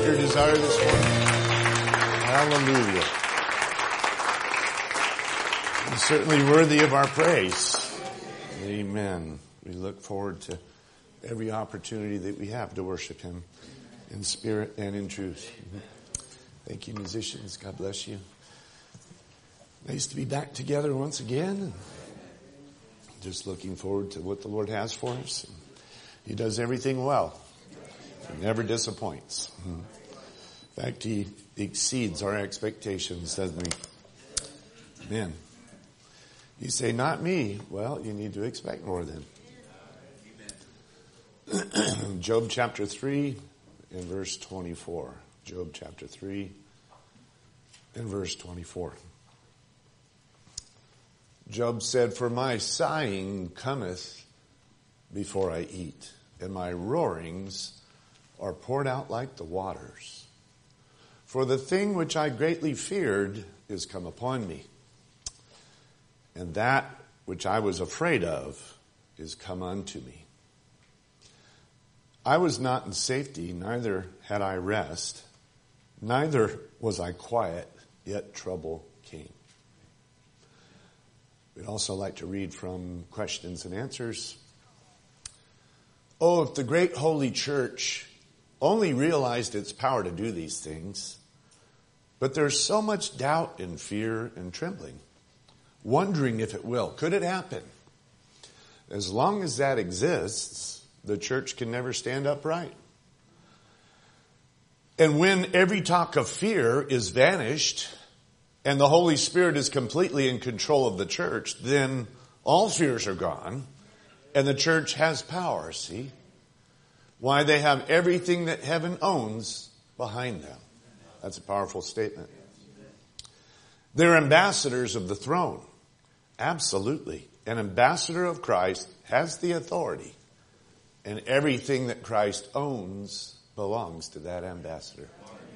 your desire this morning? Hallelujah. He's certainly worthy of our praise. Amen. We look forward to every opportunity that we have to worship Him in spirit and in truth. Thank you, musicians. God bless you. Nice to be back together once again. Just looking forward to what the Lord has for us. He does everything well. He never disappoints. In fact, He exceeds our expectations, doesn't He? Amen. You say, not me. Well, you need to expect more then. Job chapter 3 and verse 24. Job chapter 3 and verse 24. Job said, for my sighing cometh before I eat, and my roarings are poured out like the waters. For the thing which I greatly feared is come upon me, and that which I was afraid of is come unto me. I was not in safety, neither had I rest, neither was I quiet, yet trouble came. We'd also like to read from Questions and Answers. Oh, if the great holy church only realized its power to do these things, but there's so much doubt and fear and trembling, wondering if it will. Could it happen? As long as that exists, the church can never stand upright. And when every talk of fear is vanished, and the Holy Spirit is completely in control of the church, then all fears are gone, and the church has power, see? Why, they have everything that heaven owns behind them. That's a powerful statement. They're ambassadors of the throne. Absolutely. An ambassador of Christ has the authority, and everything that Christ owns belongs to that ambassador.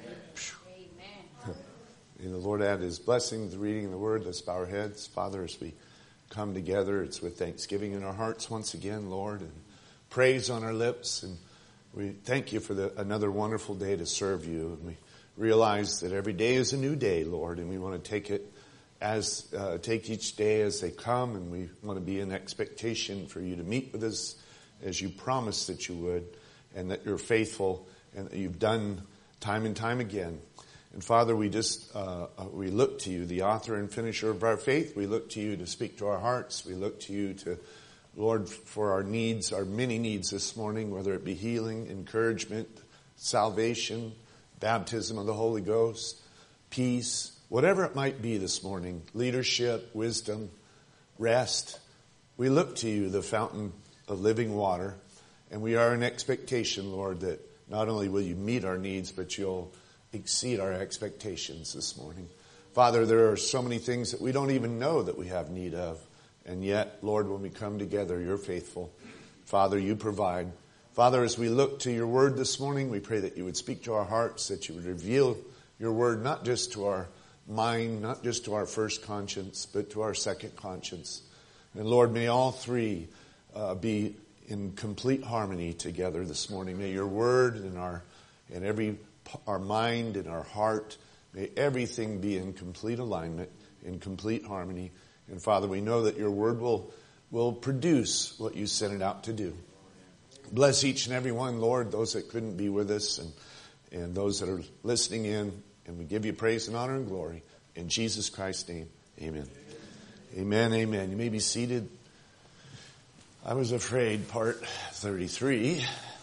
May the Lord add His blessing to reading the Word. Let's bow our heads. Father, as we come together, it's with thanksgiving in our hearts once again, Lord, and praise on our lips. And we thank You for another wonderful day to serve You. And we realize that every day is a new day, Lord, and we want to take each day as they come, and we want to be in expectation for You to meet with us as You promised that You would, and that You're faithful, and that You've done time and time again. And Father, we look to You, the author and finisher of our faith. We look to You to speak to our hearts. We look to You to, Lord, for our needs, our many needs this morning, whether it be healing, encouragement, salvation, baptism of the Holy Ghost, peace, whatever it might be this morning, leadership, wisdom, rest. We look to You, the fountain of living water, and we are in expectation, Lord, that not only will You meet our needs, but You'll exceed our expectations this morning. Father, there are so many things that we don't even know that we have need of. And yet, Lord, when we come together, You're faithful. Father, You provide. Father, as we look to Your Word this morning, we pray that You would speak to our hearts, that You would reveal Your Word not just to our mind, not just to our first conscience, but to our second conscience. And Lord, may all three be in complete harmony together this morning. May Your Word and our mind and our heart, may everything be in complete alignment, in complete harmony. And Father, we know that Your Word will produce what You sent it out to do. Bless each and every one, Lord, those that couldn't be with us and those that are listening in. And we give You praise and honor and glory. In Jesus Christ's name, amen. Amen, amen. You may be seated. I was afraid, part 33.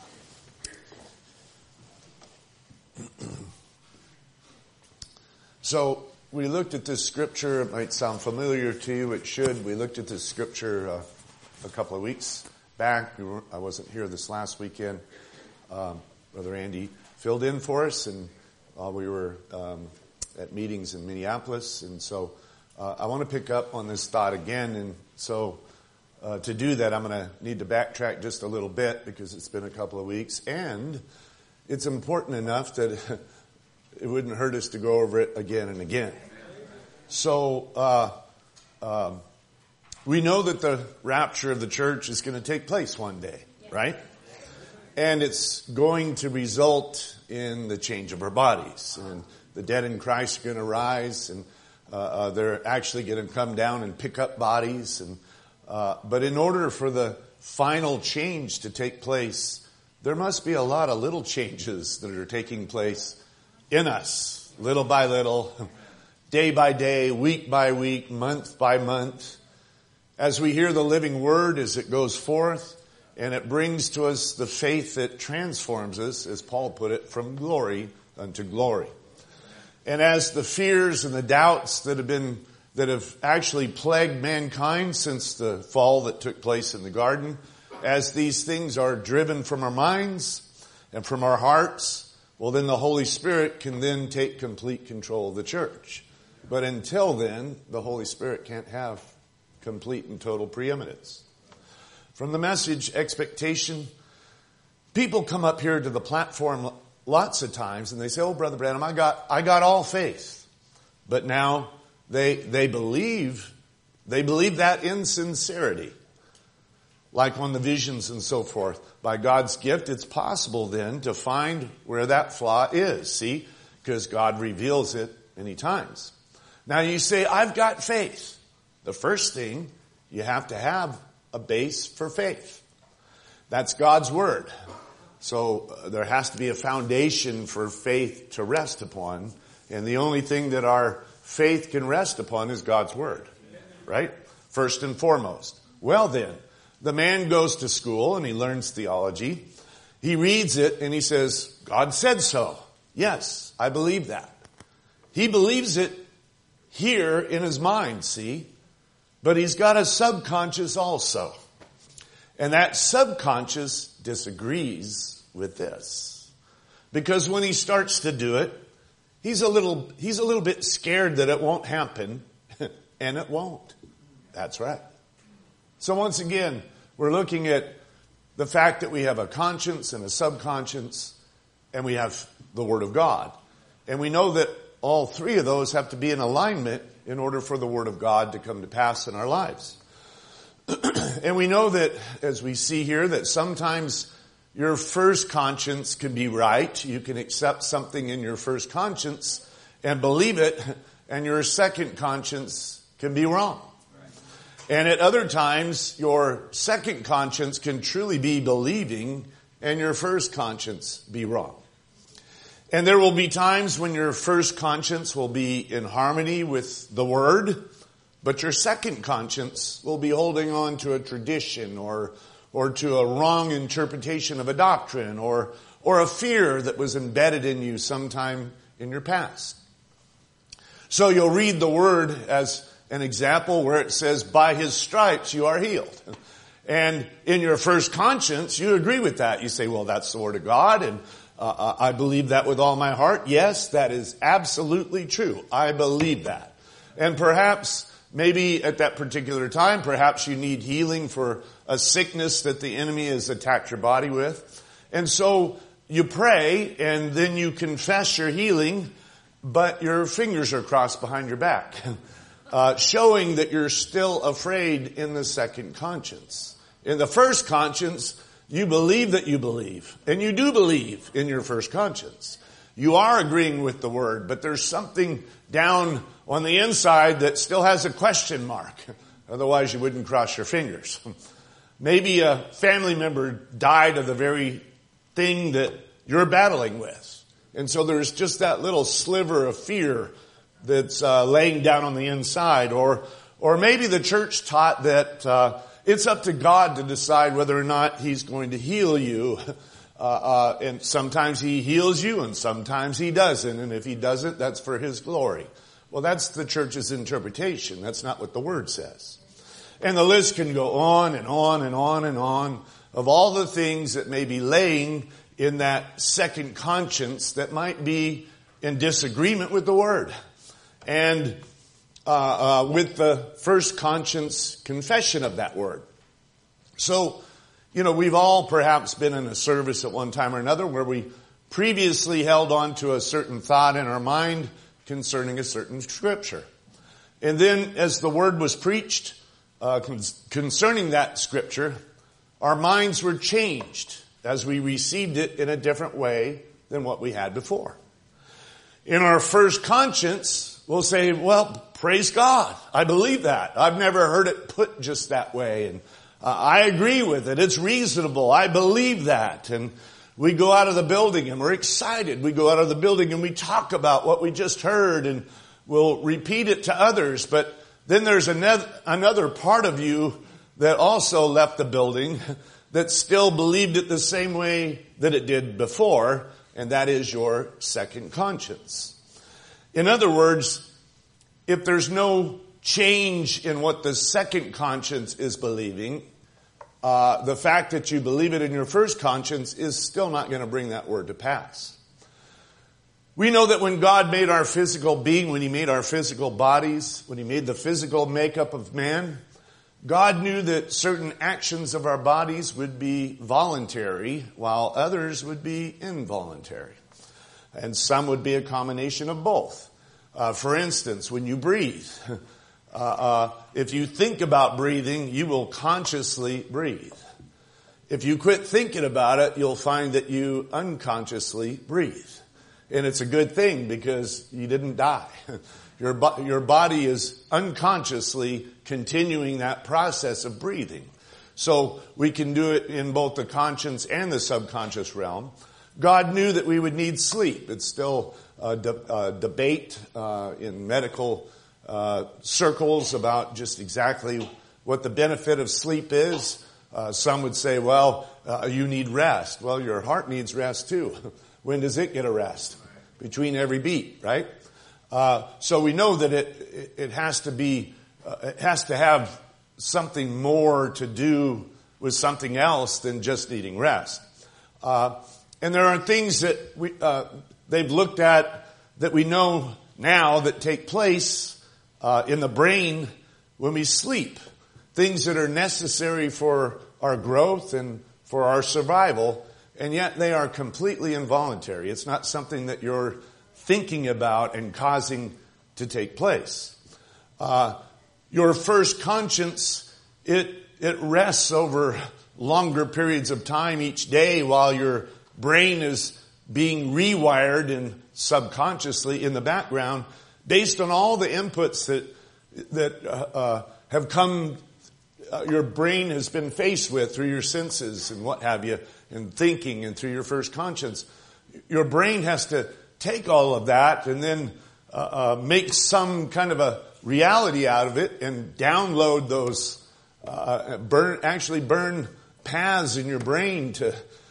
So we looked at this scripture. It might sound familiar to you. It should. We looked at this scripture a couple of weeks back. I wasn't here this last weekend. Brother Andy filled in for us, and while we were at meetings in Minneapolis. And so I want to pick up on this thought again. And so to do that, I'm going to need to backtrack just a little bit because it's been a couple of weeks. And it's important enough that it wouldn't hurt us to go over it again and again. So we know that the rapture of the church is going to take place one day, right? And it's going to result in the change of our bodies. And the dead in Christ are going to rise, and they're actually going to come down and pick up bodies. But in order for the final change to take place, there must be a lot of little changes that are taking place in us, little by little, day by day, week by week, month by month. As we hear the living word as it goes forth, and it brings to us the faith that transforms us, as Paul put it, from glory unto glory. And as the fears and the doubts that have actually plagued mankind since the fall that took place in the garden, as these things are driven from our minds and from our hearts, well, then the Holy Spirit can then take complete control of the church. But until then, the Holy Spirit can't have complete and total preeminence. From the message, expectation, people come up here to the platform lots of times and they say, "Oh, Brother Branham, I got all faith." But now they believe that in sincerity. Like on the visions and so forth. By God's gift, it's possible then to find where that flaw is. See? Because God reveals it many times. Now you say, "I've got faith." The first thing, you have to have a base for faith. That's God's word. So there has to be a foundation for faith to rest upon. And the only thing that our faith can rest upon is God's word. Right? First and foremost. Well then, the man goes to school and he learns theology. He reads it and he says, "God said so." Yes, I believe that. He believes it here in his mind, see? But he's got a subconscious also. And that subconscious disagrees with this. Because when he starts to do it, he's a little bit scared that it won't happen. And it won't. That's right. So once again, we're looking at the fact that we have a conscience and a subconscious, and we have the Word of God. And we know that all three of those have to be in alignment in order for the Word of God to come to pass in our lives. And we know that, as we see here, that sometimes your first conscience can be right. You can accept something in your first conscience and believe it, and your second conscience can be wrong. And at other times, your second conscience can truly be believing and your first conscience be wrong. And there will be times when your first conscience will be in harmony with the Word, but your second conscience will be holding on to a tradition or to a wrong interpretation of a doctrine or a fear that was embedded in you sometime in your past. So you'll read the Word as an example where it says, "By His stripes you are healed." And in your first conscience, you agree with that. You say, "Well, that's the Word of God, and I believe that with all my heart." Yes, that is absolutely true. I believe that. And perhaps, maybe at that particular time, perhaps you need healing for a sickness that the enemy has attacked your body with. And so you pray, and then you confess your healing, but your fingers are crossed behind your back. Showing that you're still afraid in the second conscience. In the first conscience, you believe that you believe. And you do believe in your first conscience. You are agreeing with the Word, but there's something down on the inside that still has a question mark. Otherwise you wouldn't cross your fingers. Maybe a family member died of the very thing that you're battling with. And so there's just that little sliver of fear that's laying down on the inside. Or maybe the church taught that it's up to God to decide whether or not He's going to heal you. And sometimes He heals you and sometimes He doesn't. And if He doesn't, that's for His glory. Well, that's the church's interpretation. That's not what the Word says. And the list can go on and on and on and on of all the things that may be laying in that second conscience that might be in disagreement with the Word. And with the first conscience confession of that Word. So, we've all perhaps been in a service at one time or another where we previously held on to a certain thought in our mind concerning a certain scripture. And then as the Word was preached concerning that scripture, our minds were changed as we received it in a different way than what we had before. In our first conscience, we'll say, well, praise God. I believe that. I've never heard it put just that way. And I agree with it. It's reasonable. I believe that. And we go out of the building and we're excited. We go out of the building and we talk about what we just heard and we'll repeat it to others. But then there's another part of you that also left the building that still believed it the same way that it did before, and that is your second conscience. In other words, if there's no change in what the second conscience is believing, the fact that you believe it in your first conscience is still not going to bring that word to pass. We know that when God made our physical being, when He made our physical bodies, when He made the physical makeup of man, God knew that certain actions of our bodies would be voluntary, while others would be involuntary. And some would be a combination of both. For instance, when you breathe, if you think about breathing, you will consciously breathe. If you quit thinking about it, you'll find that you unconsciously breathe. And it's a good thing because you didn't die. Your body is unconsciously continuing that process of breathing. So we can do it in both the conscious and the subconscious realm. God knew that we would need sleep. It's still a debate in medical circles about just exactly what the benefit of sleep is. Some would say, well, you need rest. Well, your heart needs rest too. When does it get a rest? Between every beat, right? So we know that it has to be, it has to have something more to do with something else than just needing rest. And there are things that they've looked at that we know now that take place in the brain when we sleep. Things that are necessary for our growth and for our survival, and yet they are completely involuntary. It's not something that you're thinking about and causing to take place. Your first conscience, it rests over longer periods of time each day while your brain is being rewired and subconsciously in the background based on all the inputs that have come, your brain has been faced with through your senses and what have you, and thinking and through your first conscience. Your brain has to take all of that and then make some kind of a reality out of it and download those, burn paths in your brain to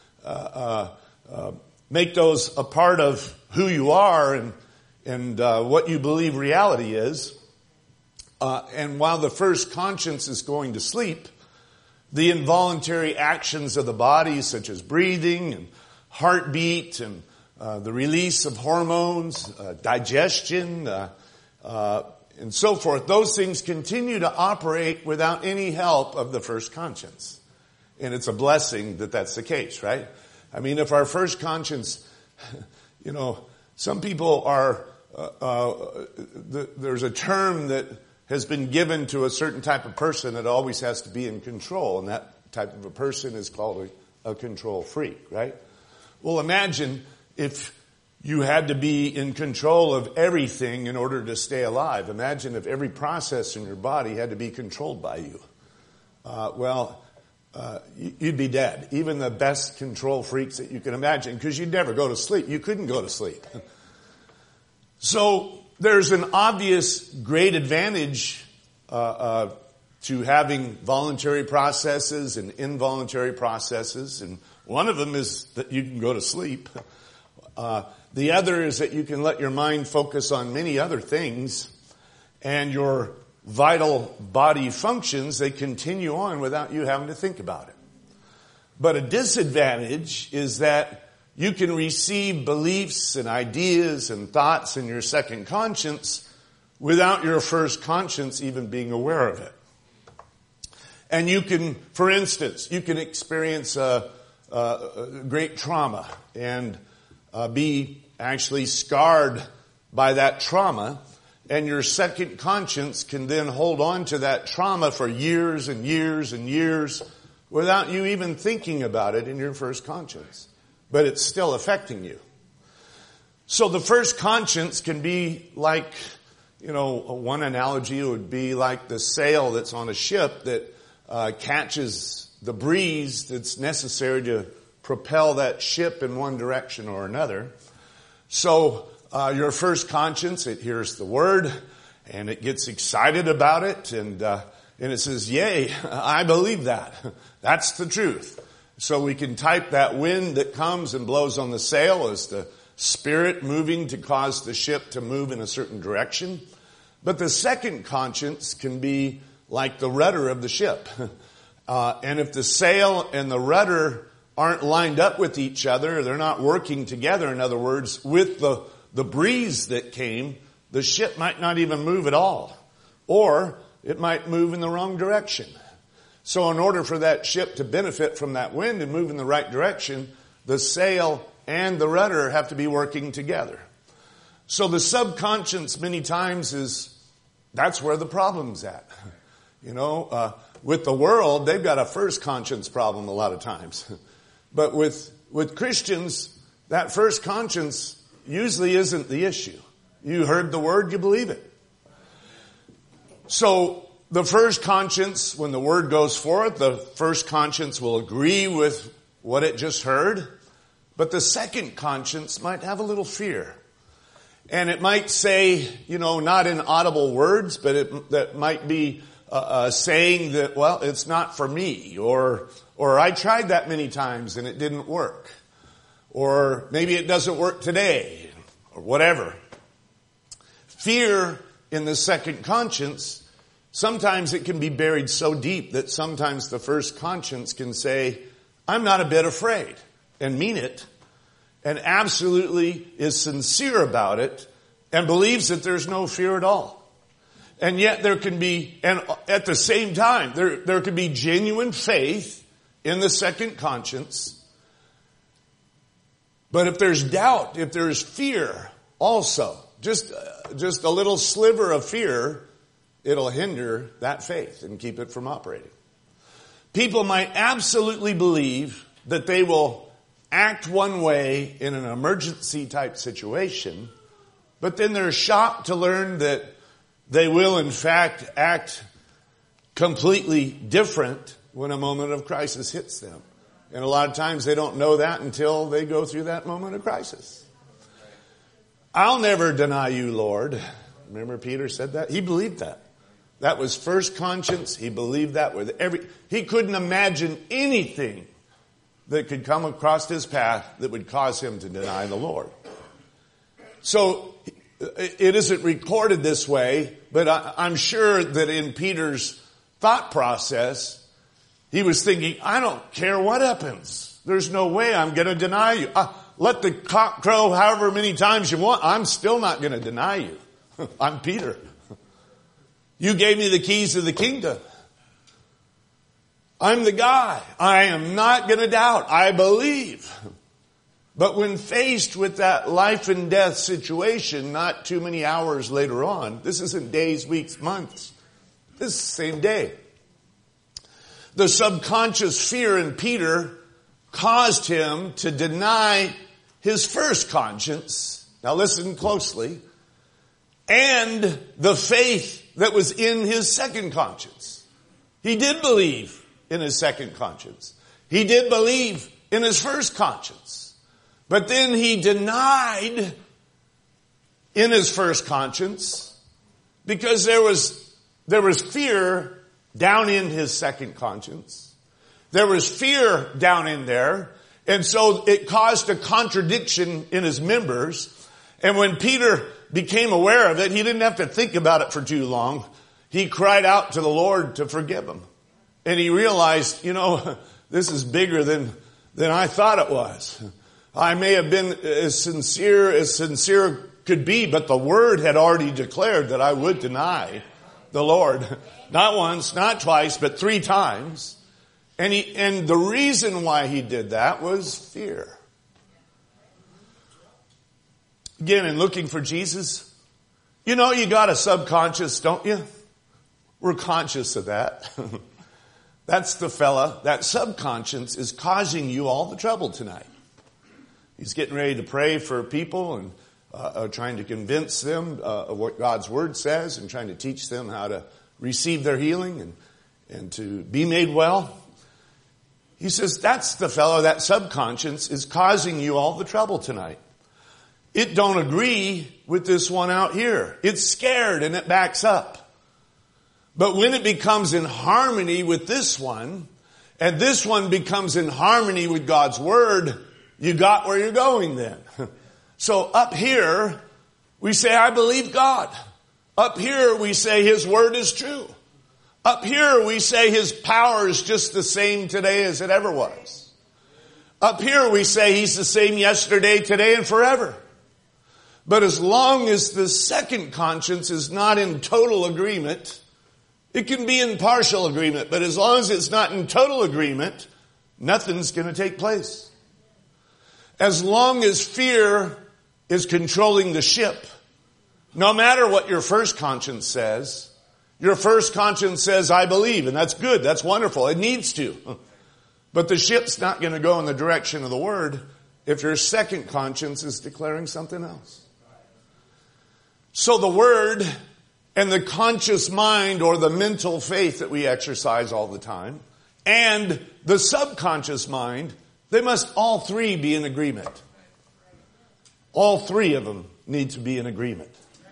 make those a part of who you are and what you believe reality is. And while the first conscience is going to sleep, the involuntary actions of the body, such as breathing and heartbeat and the release of hormones, digestion, and so forth, those things continue to operate without any help of the first conscience. And it's a blessing that that's the case, right? I mean, if our first conscience, some people are, there's a term that has been given to a certain type of person that always has to be in control, and that type of a person is called a control freak, right? Well, imagine if you had to be in control of everything in order to stay alive. Imagine if every process in your body had to be controlled by you. You'd be dead. Even the best control freaks that you can imagine, because you'd never go to sleep. You couldn't go to sleep. So there's an obvious great advantage to having voluntary processes and involuntary processes, and one of them is that you can go to sleep. The other is that you can let your mind focus on many other things, and your vital body functions, they continue on without you having to think about it. But a disadvantage is that you can receive beliefs and ideas and thoughts in your second conscience without your first conscience even being aware of it. And you can, for instance, you can experience a great trauma and be actually scarred by that trauma, and your second conscience can then hold on to that trauma for years and years and years without you even thinking about it in your first conscience. But it's still affecting you. So the first conscience can be like, one analogy would be like the sail that's on a ship that catches the breeze that's necessary to propel that ship in one direction or another. So your first conscience, it hears the word and it gets excited about it and it says, yay, I believe that. That's the truth. So we can type that wind that comes and blows on the sail as the Spirit moving to cause the ship to move in a certain direction. But the second conscience can be like the rudder of the ship. And if the sail and the rudder aren't lined up with each other, they're not working together, in other words, with the breeze that came, the ship might not even move at all. Or it might move in the wrong direction. So in order for that ship to benefit from that wind and move in the right direction, the sail and the rudder have to be working together. So the subconscious many times that's where the problem's at. With the world, they've got a first conscience problem a lot of times. But with Christians, that first conscience usually isn't the issue. You heard the word, you believe it. So the first conscience, when the word goes forth, the first conscience will agree with what it just heard. But the second conscience might have a little fear. And it might say, not in audible words, but that might be saying that, well, it's not for me. Or I tried that many times and it didn't work. Or maybe it doesn't work today. Or whatever. Fear in the second conscience, sometimes it can be buried so deep that sometimes the first conscience can say, I'm not a bit afraid. And mean it, and absolutely is sincere about it, and believes that there's no fear at all. And yet there can be, and at the same time, there can be genuine faith in the second conscience. But if there's doubt, if there's fear also, just a little sliver of fear, it'll hinder that faith and keep it from operating. People might absolutely believe that they will act one way in an emergency type situation, but then they're shocked to learn that they will in fact act completely different when a moment of crisis hits them. And a lot of times they don't know that until they go through that moment of crisis. I'll never deny you, Lord. Remember Peter said that? He believed that. That was first conscience. He believed that he couldn't imagine anything that could come across his path that would cause him to deny the Lord. So it isn't recorded this way, but I'm sure that in Peter's thought process, he was thinking, I don't care what happens. There's no way I'm going to deny you. Let the cock crow however many times you want. I'm still not going to deny you. I'm Peter. You gave me the keys of the kingdom. I'm the guy. I am not going to doubt. I believe. But when faced with that life and death situation, not too many hours later on, this isn't days, weeks, months. This is the same day. The subconscious fear in Peter caused him to deny his first conscience. Now listen closely. And the faith that was in his second conscience. He did believe in his second conscience. He did believe in his first conscience. But then he denied in his first conscience because there was fear down in his second conscience. There was fear down in there. And so it caused a contradiction in his members. And when Peter became aware of it, he didn't have to think about it for too long. He cried out to the Lord to forgive him. And he realized, this is bigger than I thought it was. I may have been as sincere could be, but the word had already declared that I would deny the Lord. Not once, not twice, but 3 times. And the reason why he did that was fear. Again, in looking for Jesus, you got a subconscious, don't you? We're conscious of that. That's the fella, that subconscious is causing you all the trouble tonight. He's getting ready to pray for people and trying to convince them of what God's Word says and trying to teach them how to receive their healing and to be made well. He says, that's the fellow, that subconscious is causing you all the trouble tonight. It don't agree with this one out here. It's scared and it backs up. But when it becomes in harmony with this one, and this one becomes in harmony with God's Word, you got where you're going then. So up here, we say, I believe God. Up here, we say His Word is true. Up here, we say His power is just the same today as it ever was. Up here, we say He's the same yesterday, today, and forever. But as long as the second conscience is not in total agreement, it can be in partial agreement, but as long as it's not in total agreement, nothing's going to take place. As long as fear is controlling the ship, no matter what your first conscience says, your first conscience says, I believe, and that's good, that's wonderful, it needs to. But the ship's not going to go in the direction of the Word if your second conscience is declaring something else. So the Word and the conscious mind, or the mental faith that we exercise all the time, and the subconscious mind, they must all three be in agreement. All three of them need to be in agreement.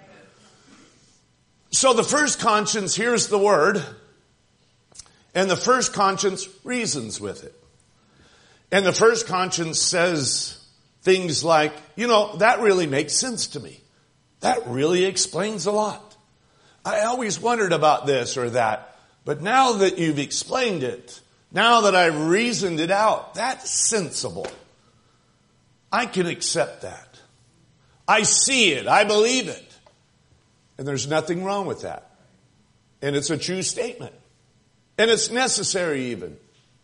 So the first conscience hears the Word, and the first conscience reasons with it. And the first conscience says things like, that really makes sense to me. That really explains a lot. I always wondered about this or that, but now that you've explained it, now that I've reasoned it out, that's sensible. I can accept that. I see it. I believe it. And there's nothing wrong with that. And it's a true statement. And it's necessary even.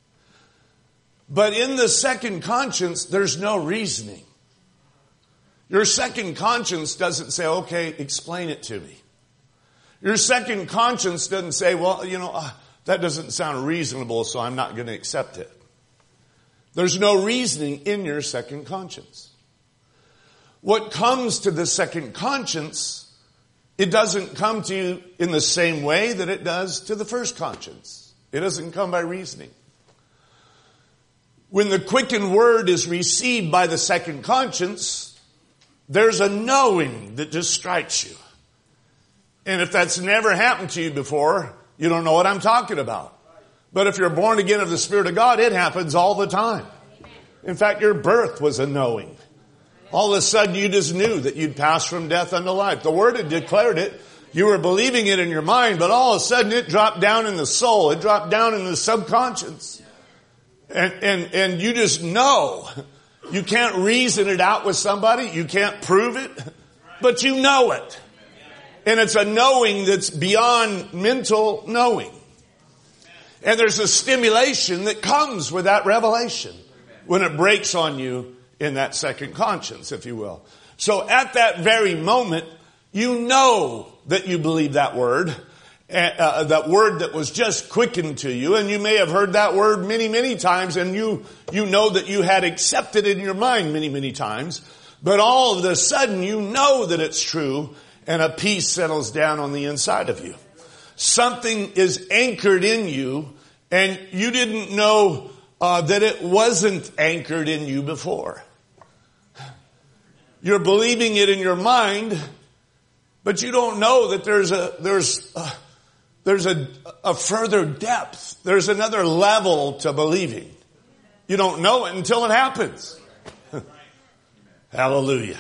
But in the second conscience, there's no reasoning. Your second conscience doesn't say, okay, explain it to me. Your second conscience doesn't say, well, that doesn't sound reasonable, so I'm not going to accept it. There's no reasoning in your second conscience. What comes to the second conscience, it doesn't come to you in the same way that it does to the first conscience. It doesn't come by reasoning. When the quickened word is received by the second conscience, there's a knowing that just strikes you. And if that's never happened to you before, you don't know what I'm talking about. But if you're born again of the Spirit of God, it happens all the time. In fact, your birth was a knowing. All of a sudden, you just knew that you'd pass from death unto life. The Word had declared it. You were believing it in your mind, but all of a sudden it dropped down in the soul. It dropped down in the subconscious. And you just know. You can't reason it out with somebody. You can't prove it. But you know it. And it's a knowing that's beyond mental knowing. And there's a stimulation that comes with that revelation when it breaks on you in that second conscience, if you will. So at that very moment, you know that you believe that word that was just quickened to you. And you may have heard that word many, many times, and you know that you had accepted it in your mind many, many times. But all of a sudden, you know that it's true, and a peace settles down on the inside of you. Something is anchored in you, and you didn't know that it wasn't anchored in you before. You're believing it in your mind, but you don't know that there's a further depth. There's another level to believing. You don't know it until it happens. Hallelujah.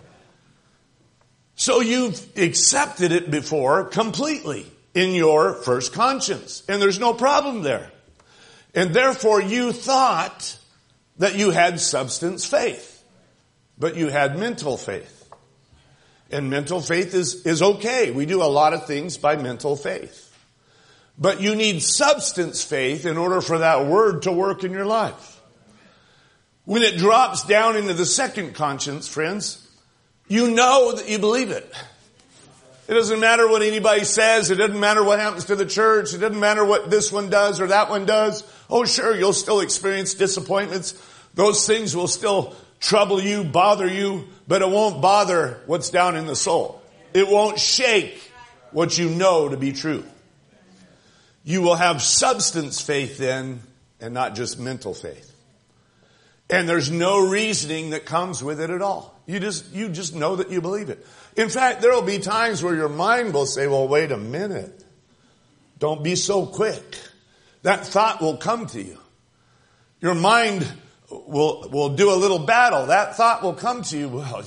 So you've accepted it before completely in your first conscience. And there's no problem there. And therefore you thought that you had substance faith. But you had mental faith. And mental faith is okay. We do a lot of things by mental faith. But you need substance faith in order for that word to work in your life. When it drops down into the second conscience, friends, you know that you believe it. It doesn't matter what anybody says. It doesn't matter what happens to the church. It doesn't matter what this one does or that one does. Oh, sure, you'll still experience disappointments. Those things will still trouble you, bother you, but it won't bother what's down in the soul. It won't shake what you know to be true. You will have substance faith then, and not just mental faith. And there's no reasoning that comes with it at all. You just know that you believe it. In fact, there will be times where your mind will say, well, wait a minute. Don't be so quick. That thought will come to you. Your mind will do a little battle. That thought will come to you. Well,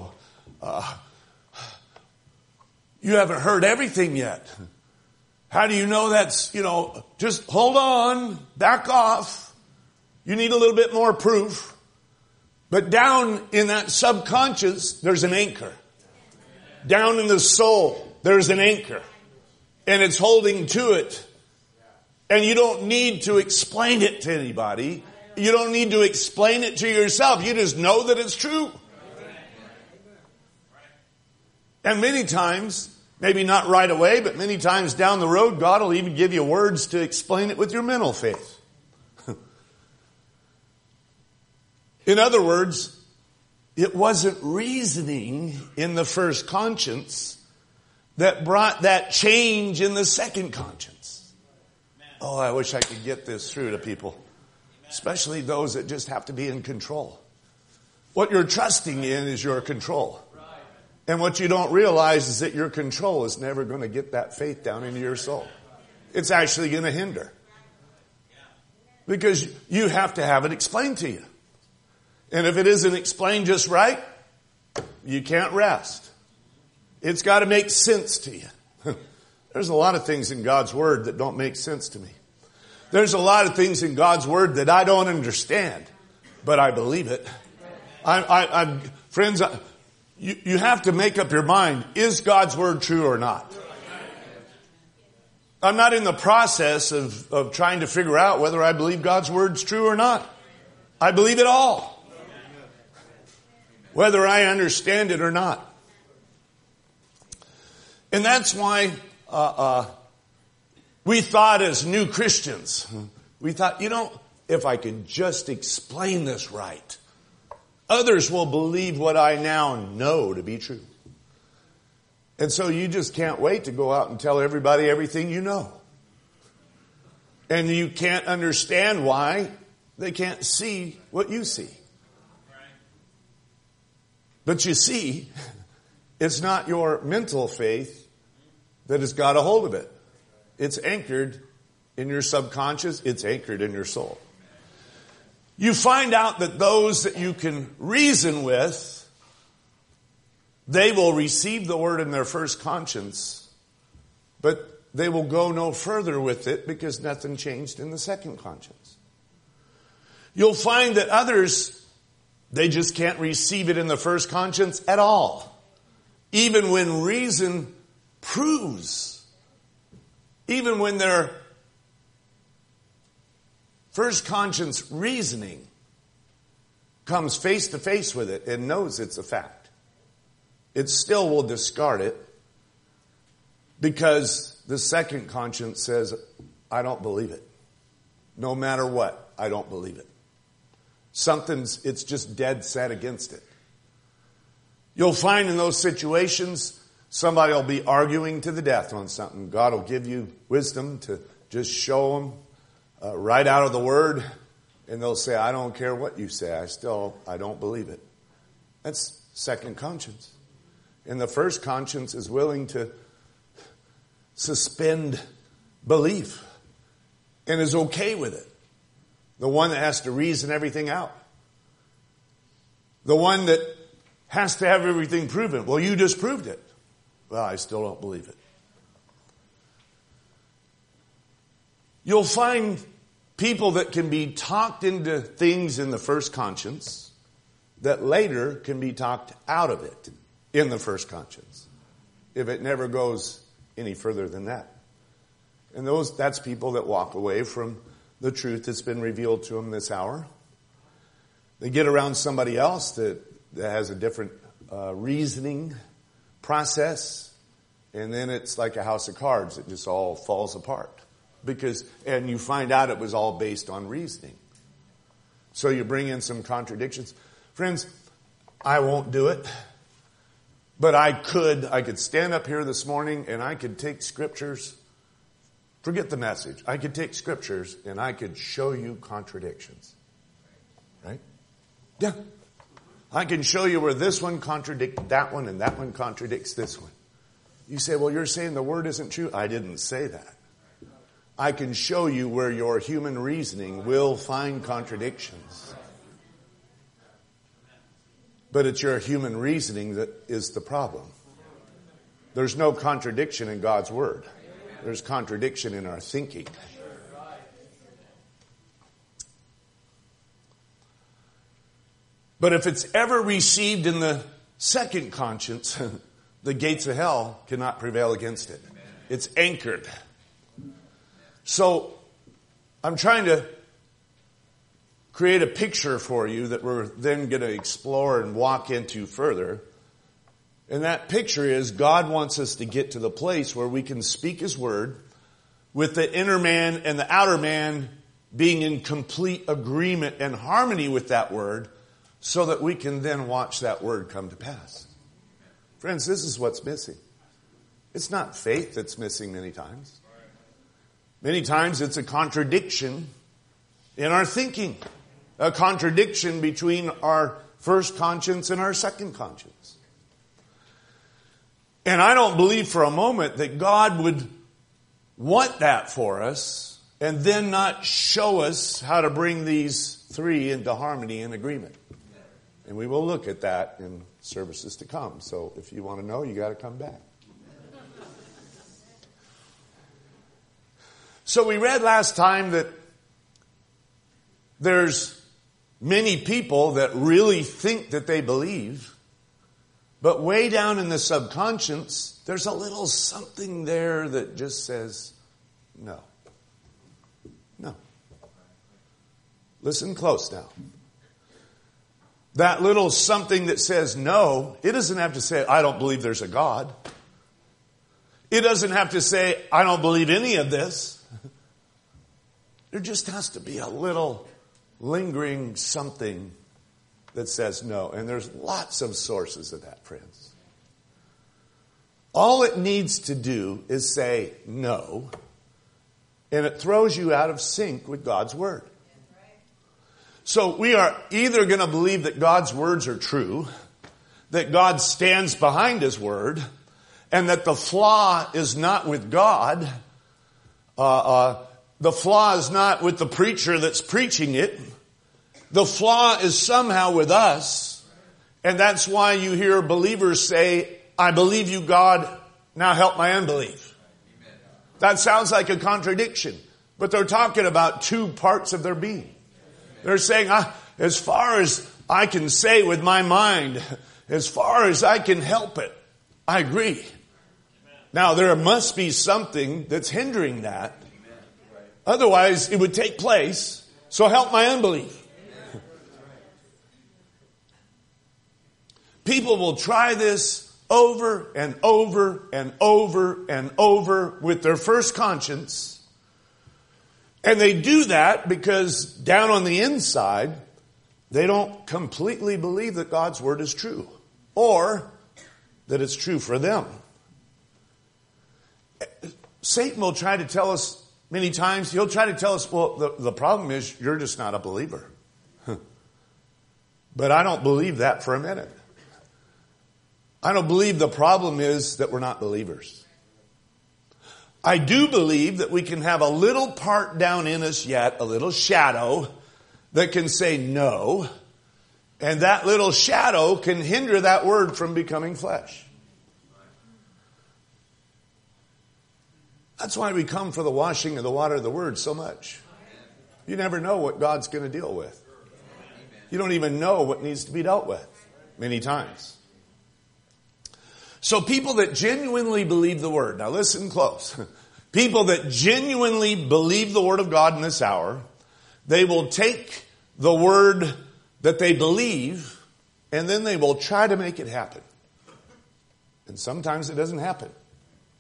you haven't heard everything yet. How do you know that's, just hold on, back off. You need a little bit more proof. But down in that subconscious, there's an anchor. Down in the soul, there's an anchor. And it's holding to it. And you don't need to explain it to anybody. You don't need to explain it to yourself. You just know that it's true. And many times, maybe not right away, but many times down the road, God will even give you words to explain it with your mental faith. In other words, it wasn't reasoning in the first conscience that brought that change in the second conscience. Oh, I wish I could get this through to people, especially those that just have to be in control. What you're trusting in is your control. And what you don't realize is that your control is never going to get that faith down into your soul. It's actually going to hinder. Because you have to have it explained to you. And if it isn't explained just right, you can't rest. It's got to make sense to you. There's a lot of things in God's Word that don't make sense to me. There's a lot of things in God's Word that I don't understand, but I believe it. Friends, you have to make up your mind, is God's Word true or not? I'm not in the process of trying to figure out whether I believe God's Word's true or not. I believe it all. Whether I understand it or not. And that's why we thought as new Christians, we thought, if I could just explain this right, others will believe what I now know to be true. And so you just can't wait to go out and tell everybody everything you know. And you can't understand why they can't see what you see. But you see, it's not your mental faith that has got a hold of it. It's anchored in your subconscious. It's anchored in your soul. You find out that those that you can reason with, they will receive the word in their first conscience, but they will go no further with it because nothing changed in the second conscience. You'll find that others, they just can't receive it in the first conscience at all. Even when reason proves, even when their first conscience reasoning comes face to face with it and knows it's a fact, it still will discard it because the second conscience says, I don't believe it. No matter what, I don't believe it. It's just dead set against it. You'll find in those situations, somebody will be arguing to the death on something. God will give you wisdom to just show them right out of the Word. And they'll say, I don't care what you say. I don't believe it. That's second conscience. And the first conscience is willing to suspend belief and is okay with it. The one that has to reason everything out. The one that has to have everything proven. Well, you just proved it. Well, I still don't believe it. You'll find people that can be talked into things in the first conscience that later can be talked out of it in the first conscience. If it never goes any further than that. And that's people that walk away from the truth that's been revealed to them this hour. They get around somebody else that has a different reasoning process, And then it's like a house of cards. It just all falls apart. And you find out it was all based on reasoning. So you bring in some contradictions. Friends, I won't do it. But I could stand up here this morning and I could take scriptures. Forget the message. I could take scriptures and I could show you contradictions. Right? Yeah. I can show you where this one contradicts that one and that one contradicts this one. You say, well, you're saying the word isn't true. I didn't say that. I can show you where your human reasoning will find contradictions. But it's your human reasoning that is the problem. There's no contradiction in God's word. There's contradiction in our thinking. But if it's ever received in the second conscience, the gates of hell cannot prevail against it. It's anchored. So I'm trying to create a picture for you that we're then going to explore and walk into further. And that picture is God wants us to get to the place where we can speak His word with the inner man and the outer man being in complete agreement and harmony with that word so that we can then watch that word come to pass. Friends, this is what's missing. It's not faith that's missing many times. Many times it's a contradiction in our thinking. A contradiction between our first conscience and our second conscience. And I don't believe for a moment that God would want that for us and then not show us how to bring these three into harmony and agreement. And we will look at that in services to come. So if you want to know, you got to come back. So we read last time that there's many people that really think that they believe, but way down in the subconscious, there's a little something there that just says, no. No. Listen close now. That little something that says no, it doesn't have to say, I don't believe there's a God. It doesn't have to say, I don't believe any of this. There just has to be a little lingering something that says no. And there's lots of sources of that, friends. All it needs to do is say no, and it throws you out of sync with God's word. So we are either going to believe that God's words are true, that God stands behind His word, and that the flaw is not with God. The flaw is not with the preacher that's preaching it. The flaw is somehow with us. And that's why you hear believers say, I believe you, God, now help my unbelief. That sounds like a contradiction, but they're talking about two parts of their being. They're saying, as far as I can say with my mind, as far as I can help it, I agree. Now, there must be something that's hindering that. Otherwise, it would take place. So help my unbelief. People will try this over and over and over and over with their first conscience. And they do that because down on the inside, they don't completely believe that God's word is true. Or that it's true for them. Satan will try to tell us many times, he'll try to tell us, well, the problem is you're just not a believer. But I don't believe that for a minute. I don't believe the problem is that we're not believers. I do believe that we can have a little part down in us yet, a little shadow that can say no. And that little shadow can hinder that word from becoming flesh. That's why we come for the washing of the water of the word so much. You never know what God's going to deal with. You don't even know what needs to be dealt with many times. So people that genuinely believe the word, now listen close. People that genuinely believe the word of God in this hour, they will take the word that they believe and then they will try to make it happen. And sometimes it doesn't happen.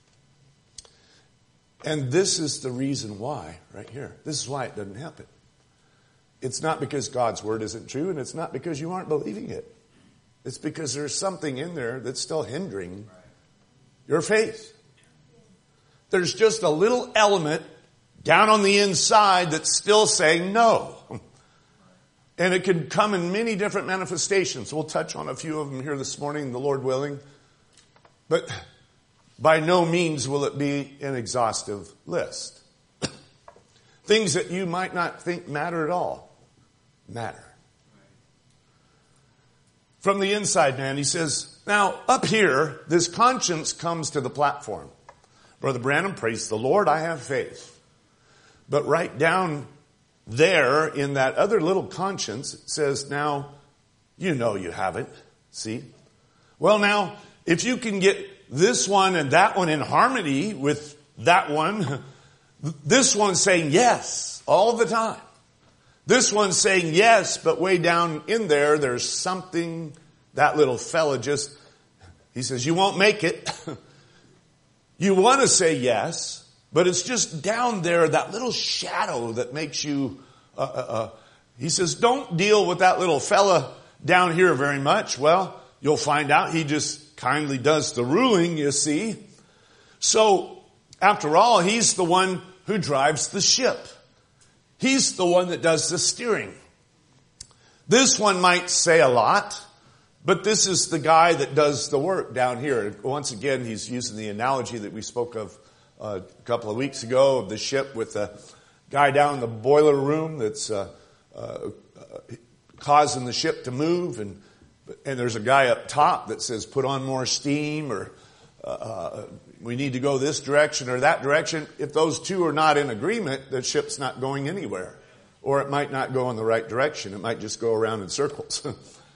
And this is the reason why, right here. This is why it doesn't happen. It's not because God's word isn't true, and it's not because you aren't believing it. It's because there's something in there that's still hindering your faith. There's just a little element down on the inside that's still saying no. And it can come in many different manifestations. We'll touch on a few of them here this morning, the Lord willing. But by no means will it be an exhaustive list. Things that you might not think matter at all matter. From the inside man, he says, now up here, this conscience comes to the platform. Brother Branham, praise the Lord, I have faith. But right down there in that other little conscience, it says, now, you know you haven't. See? Well, now, if you can get this one and that one in harmony with that one, this one's saying yes all the time. This one's saying yes, but way down in there, there's something, that little fella just, he says, you won't make it. You want to say yes, but it's just down there, that little shadow that makes you, he says, don't deal with that little fella down here very much. Well, you'll find out he just kindly does the ruling, you see. So, after all, he's the one who drives the ship. He's the one that does the steering. This one might say a lot, but this is the guy that does the work down here. Once again, he's using the analogy that we spoke of a couple of weeks ago of the ship with the guy down in the boiler room that's causing the ship to move, and there's a guy up top that says put on more steam, or we need to go this direction or that direction. If those two are not in agreement, the ship's not going anywhere, or it might not go in the right direction. It might just go around in circles.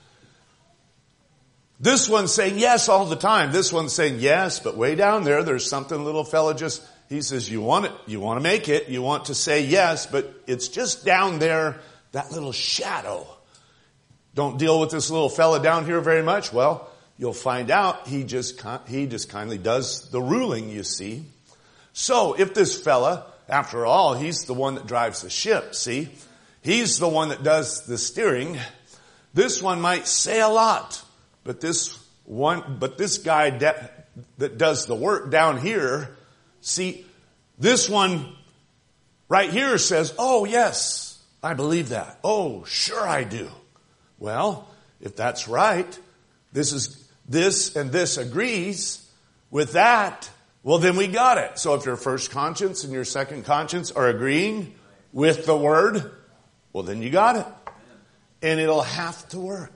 This one's saying yes all the time. This one's saying yes, but way down there, there's something little fella just, he says, you want it, you want to make it, you want to say yes, but it's just down there, that little shadow. Don't deal with this little fella down here very much. Well, you'll find out he just kindly does the ruling, you see. So if this fella, after all, he's the one that drives the ship, see? He's the one that does the steering. This one might say a lot. But this guy that does the work down here, see, this one right here says, oh yes, I believe that. Oh, sure I do. Well, if that's right, this and this agrees with that, well then we got it. So if your first conscience and your second conscience are agreeing with the word, well then you got it. And it'll have to work.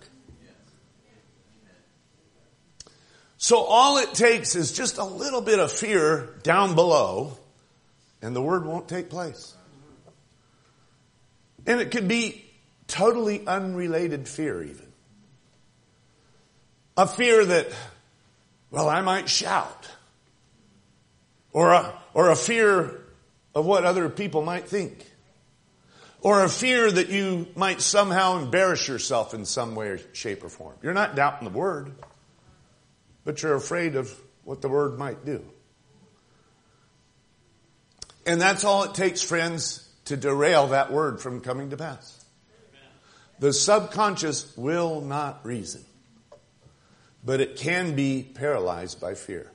So all it takes is just a little bit of fear down below, and the word won't take place. And it could be totally unrelated fear even. A fear that, well, I might shout. Or a fear of what other people might think. Or a fear that you might somehow embarrass yourself in some way, shape, or form. You're not doubting the word, but you're afraid of what the word might do. And that's all it takes, friends, to derail that word from coming to pass. The subconscious will not reason, but it can be paralyzed by fear.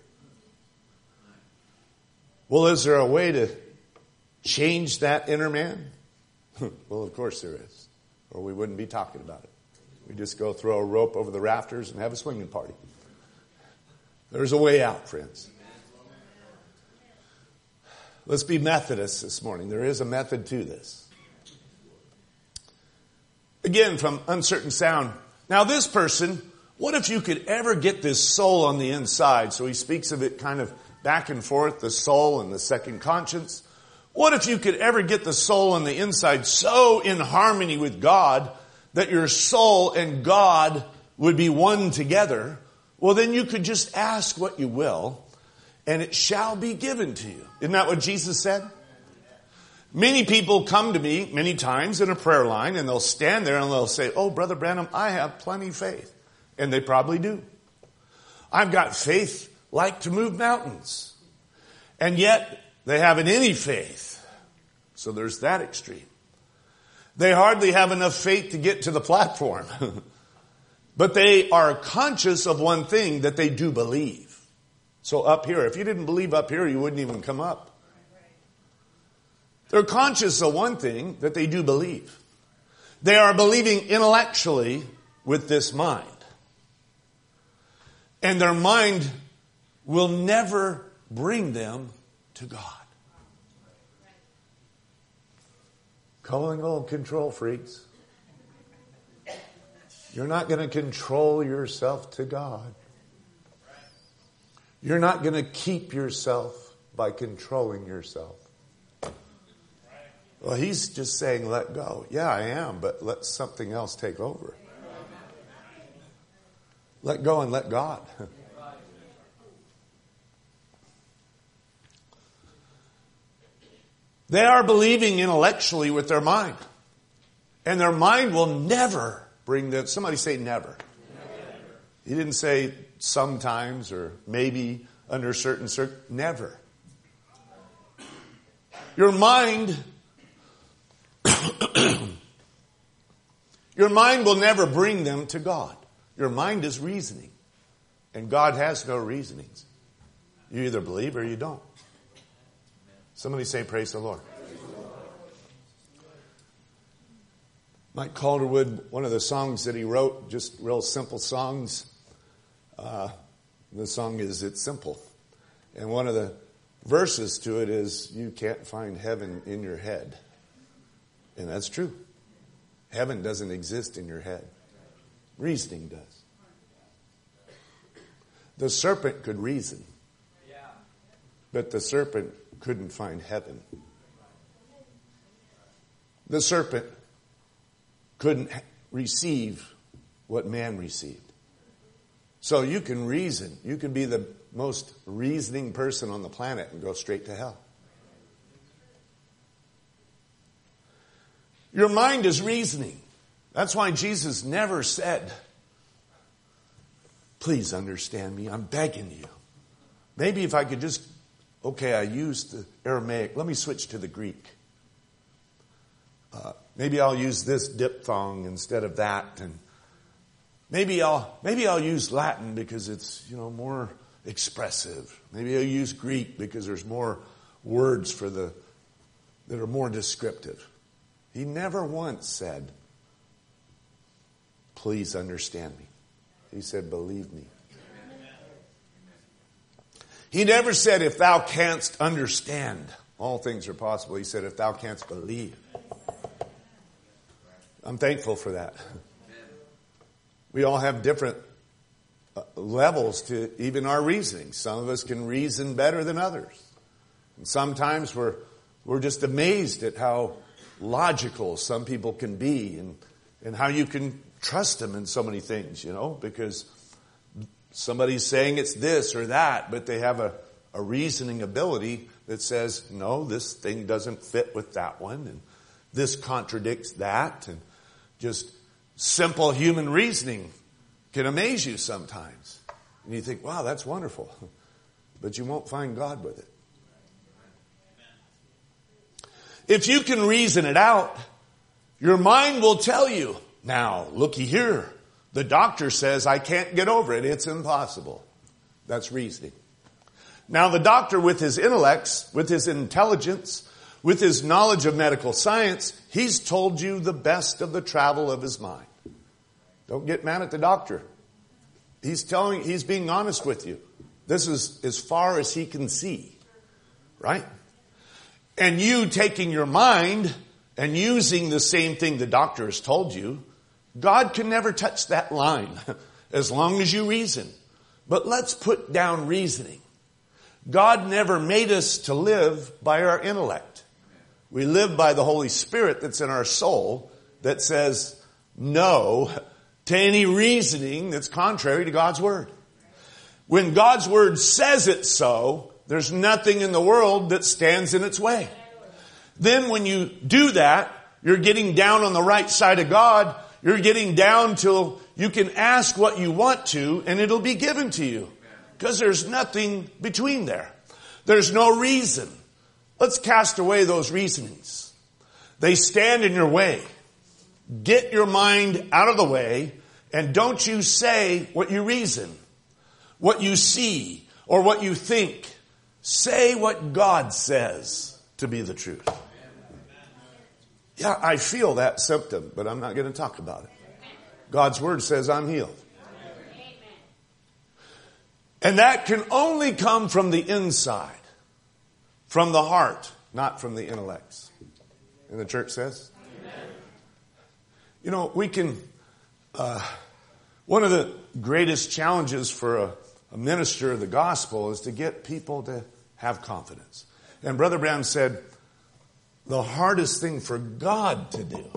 Well, is there a way to change that inner man? Well, of course there is, or we wouldn't be talking about it. We just go throw a rope over the rafters and have a swinging party. There's a way out, friends. Let's be Methodists this morning. There is a method to this. Again, from Uncertain Sound. Now this person, what if you could ever get this soul on the inside? So he speaks of it kind of back and forth, the soul and the second conscience. What if you could ever get the soul on the inside so in harmony with God that your soul and God would be one together? Well, then you could just ask what you will, and it shall be given to you. Isn't that what Jesus said? Many people come to me many times in a prayer line, and they'll stand there and they'll say, oh, Brother Branham, I have plenty of faith. And they probably do. I've got faith like to move mountains. And yet, they haven't any faith. So there's that extreme. They hardly have enough faith to get to the platform. But they are conscious of one thing, that they do believe. So up here, if you didn't believe up here, you wouldn't even come up. They're conscious of one thing, that they do believe. They are believing intellectually with this mind. And their mind will never bring them to God. Calling all control freaks. You're not going to control yourself to God. You're not going to keep yourself by controlling yourself. Well, he's just saying, let go. Yeah, I am, but let something else take over. Let go and let God. They are believing intellectually with their mind. And their mind will never bring them. Somebody say never. He didn't say sometimes or maybe under certain circumstances. Never. Your mind will never bring them to God. Your mind is reasoning. And God has no reasonings. You either believe or you don't. Somebody say praise the Lord. Mike Calderwood, one of the songs that he wrote, just real simple songs. The song is It's Simple. And one of the verses to it is, you can't find heaven in your head. And that's true. Heaven doesn't exist in your head. Reasoning does. The serpent could reason. But the serpent couldn't find heaven. The serpent couldn't receive what man received. So you can reason. You can be the most reasoning person on the planet and go straight to hell. Your mind is reasoning. That's why Jesus never said, please understand me. I'm begging you. Maybe if I could just, okay, I used the Aramaic. Let me switch to the Greek. Maybe I'll use this diphthong instead of that. And maybe I'll use Latin because it's, more expressive. Maybe I'll use Greek because there's more words that are more descriptive. He never once said, please understand me. He said, believe me. He never said, if thou canst understand, all things are possible. He said, if thou canst believe. I'm thankful for that. We all have different levels to even our reasoning. Some of us can reason better than others. And sometimes we're just amazed at how logical some people can be and how you can trust them in so many things, because somebody's saying it's this or that, but they have a reasoning ability that says, no, this thing doesn't fit with that one, and this contradicts that, and just simple human reasoning can amaze you sometimes. And you think, wow, that's wonderful. But you won't find God with it. If you can reason it out, your mind will tell you, now, looky here. The doctor says I can't get over it. It's impossible. That's reasoning. Now, the doctor with his intellects, with his intelligence, with his knowledge of medical science, he's told you the best of the travel of his mind. Don't get mad at the doctor. He's being honest with you. This is as far as he can see. Right? And you taking your mind and using the same thing the doctor has told you, God can never touch that line as long as you reason. But let's put down reasoning. God never made us to live by our intellect. We live by the Holy Spirit that's in our soul that says no to any reasoning that's contrary to God's Word. When God's Word says it so, there's nothing in the world that stands in its way. Then when you do that, you're getting down on the right side of God. You're getting down till you can ask what you want to and it'll be given to you. Because there's nothing between there. There's no reason. Let's cast away those reasonings. They stand in your way. Get your mind out of the way, and don't you say what you reason, what you see, or what you think. Say what God says to be the truth. Yeah, I feel that symptom, but I'm not going to talk about it. God's word says I'm healed. And that can only come from the inside, from the heart, not from the intellects. And the church says? You know, we can, one of the greatest challenges for a minister of the gospel is to get people to have confidence. And Brother Branham said, the hardest thing for God to do,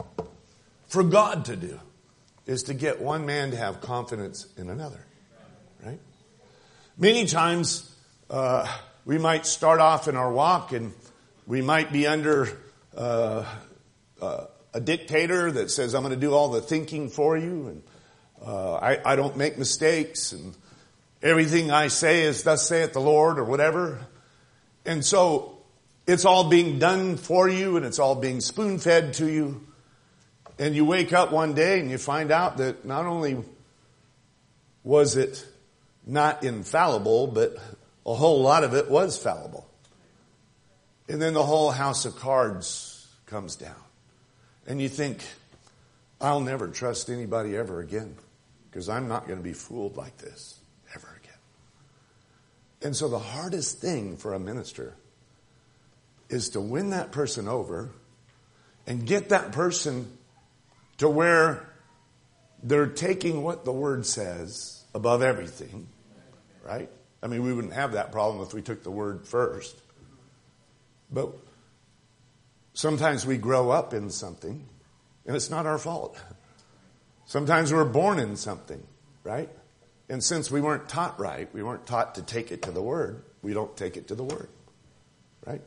is to get one man to have confidence in another. Right? Many times, we might start off in our walk and we might be under a dictator that says, I'm going to do all the thinking for you, and I don't make mistakes, and everything I say is thus saith the Lord, or whatever. And so it's all being done for you, and it's all being spoon-fed to you. And you wake up one day and you find out that not only was it not infallible, but a whole lot of it was fallible. And then the whole house of cards comes down. And you think, I'll never trust anybody ever again, because I'm not going to be fooled like this ever again. And so the hardest thing for a minister is to win that person over and get that person to where they're taking what the word says above everything, right? I mean, we wouldn't have that problem if we took the word first. But sometimes we grow up in something, and it's not our fault. Sometimes we're born in something, right? And since we weren't taught right, we weren't taught to take it to the word, we don't take it to the word, right?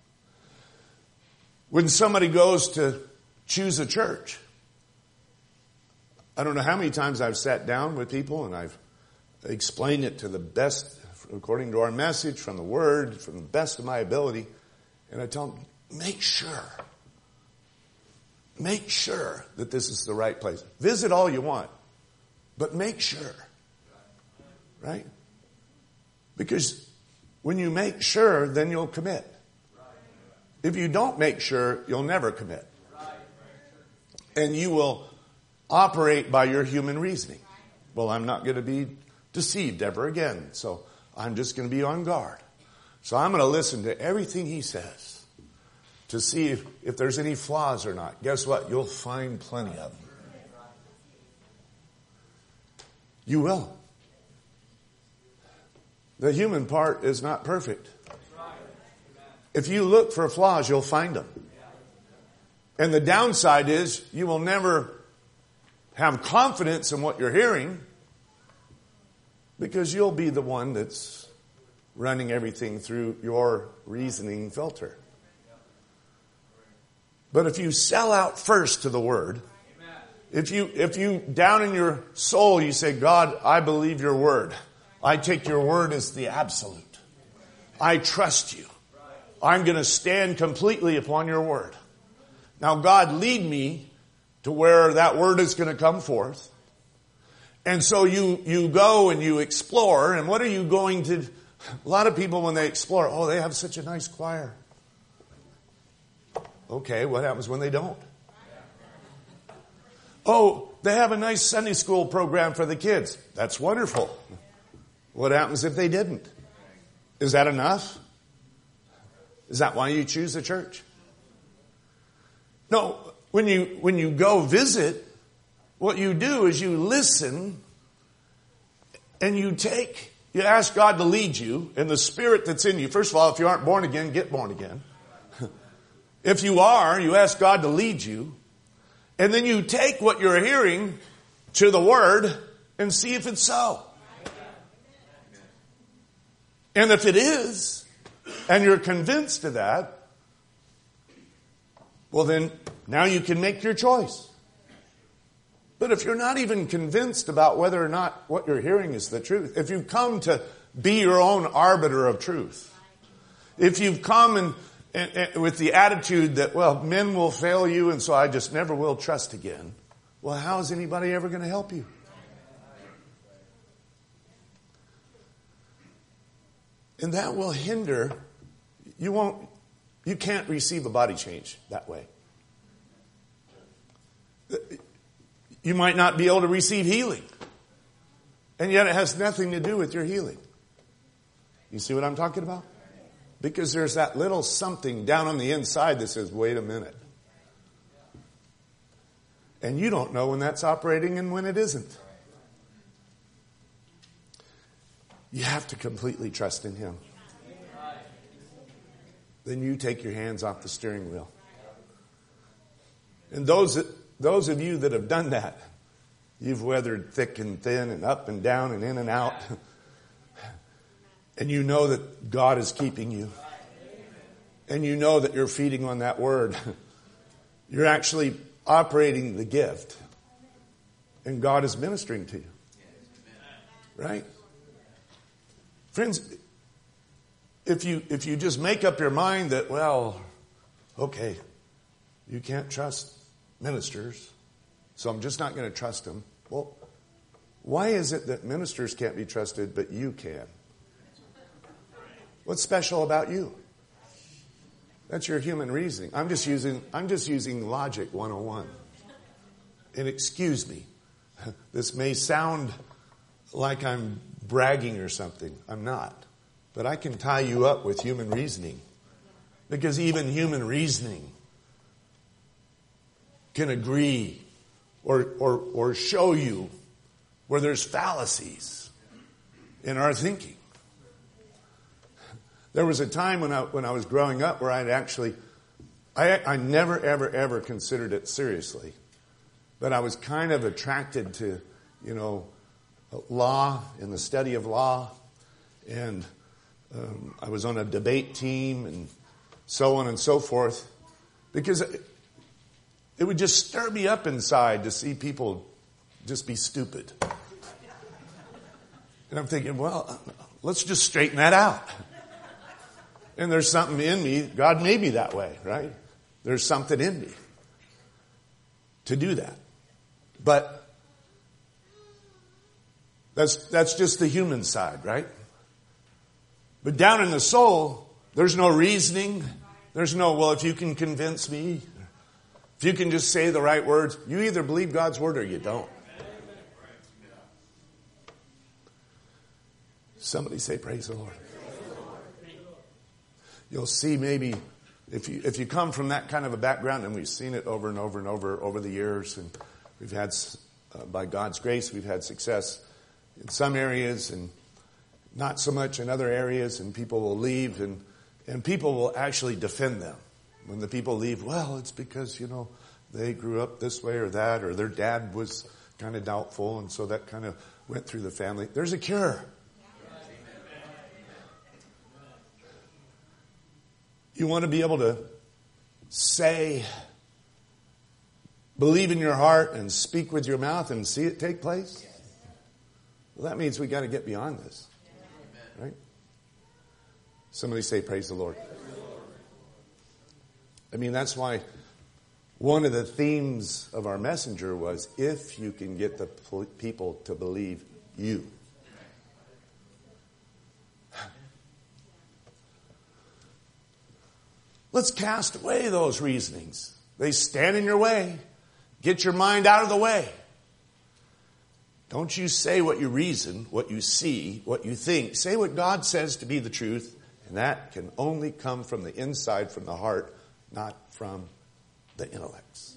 When somebody goes to choose a church, I don't know how many times I've sat down with people and I've explained it to the best, according to our message, from the word, from the best of my ability. And I tell them, make sure that this is the right place. Visit all you want, but make sure. Right? Because when you make sure, then you'll commit. If you don't make sure, you'll never commit. And you will operate by your human reasoning. Well, I'm not going to be deceived ever again, so I'm just going to be on guard. So I'm going to listen to everything he says to see if there's any flaws or not. Guess what? You'll find plenty of them. You will. The human part is not perfect. If you look for flaws, you'll find them. And the downside is you will never have confidence in what you're hearing, because you'll be the one that's running everything through your reasoning filter. But if you sell out first to the word, if you down in your soul you say, God, I believe your word. I take your word as the absolute. I trust you. I'm going to stand completely upon your word. Now, God, lead me to where that word is going to come forth. And so you go and you explore. And what are you going to... A lot of people, when they explore, oh, they have such a nice choir. Okay, what happens when they don't? Oh, they have a nice Sunday school program for the kids. That's wonderful. What happens if they didn't? Is that enough? Is that why you choose a church? No, when you go visit, what you do is you listen and you ask God to lead you in the spirit that's in you. First of all, if you aren't born again, get born again. If you are, you ask God to lead you. And then you take what you're hearing to the word and see if it's so. And if it is, and you're convinced of that, well then, now you can make your choice. But if you're not even convinced about whether or not what you're hearing is the truth, if you come to be your own arbiter of truth, If you've come and with the attitude that, well, men will fail you and so I just never will trust again, well, how is anybody ever going to help you? And that will hinder, you can't receive a body change that way. You might not be able to receive healing. And yet it has nothing to do with your healing. You see what I'm talking about? Because there's that little something down on the inside that says, wait a minute. And you don't know when that's operating and when it isn't. You have to completely trust in Him. Then you take your hands off the steering wheel. And those of you that have done that, you've weathered thick and thin and up and down and in and out. And you know that God is keeping you. And you know that you're feeding on that word. You're actually operating the gift. And God is ministering to you. Right? Friends, if you just make up your mind that, well, okay, you can't trust ministers, so I'm just not going to trust them. Well, why is it that ministers can't be trusted, but you can? What's special about you? That's your human reasoning. I'm just using logic 101. And excuse me, this may sound like I'm bragging or something. I'm not. But I can tie you up with human reasoning. Because even human reasoning can agree or show you where there's fallacies in our thinking. There was a time when I was growing up where I never, ever considered it seriously. But I was kind of attracted to, law and the study of law. And I was on a debate team and so on and so forth. Because it would just stir me up inside to see people just be stupid. And I'm thinking, well, let's just straighten that out. And there's something in me. God made me that way, right? There's something in me to do that. But that's just the human side, right? But down in the soul, there's no reasoning. There's no, well, if you can convince me, if you can just say the right words, you either believe God's word or you don't. Somebody say, praise the Lord. You'll see maybe if you come from that kind of a background, and we've seen it over and over and over the years, and we've had, by God's grace, we've had success in some areas and not so much in other areas, and people will leave and people will actually defend them. When the people leave, well, it's because, they grew up this way or that, or their dad was kind of doubtful, and so that kind of went through the family. There's a cure. You want to be able to say, believe in your heart and speak with your mouth and see it take place? Well, that means we got to get beyond this. Right? Somebody say, praise the Lord. I mean, that's why one of the themes of our messenger was, if you can get the people to believe you. Let's cast away those reasonings. They stand in your way. Get your mind out of the way. Don't you say what you reason, what you see, what you think. Say what God says to be the truth, and that can only come from the inside, from the heart, not from the intellects.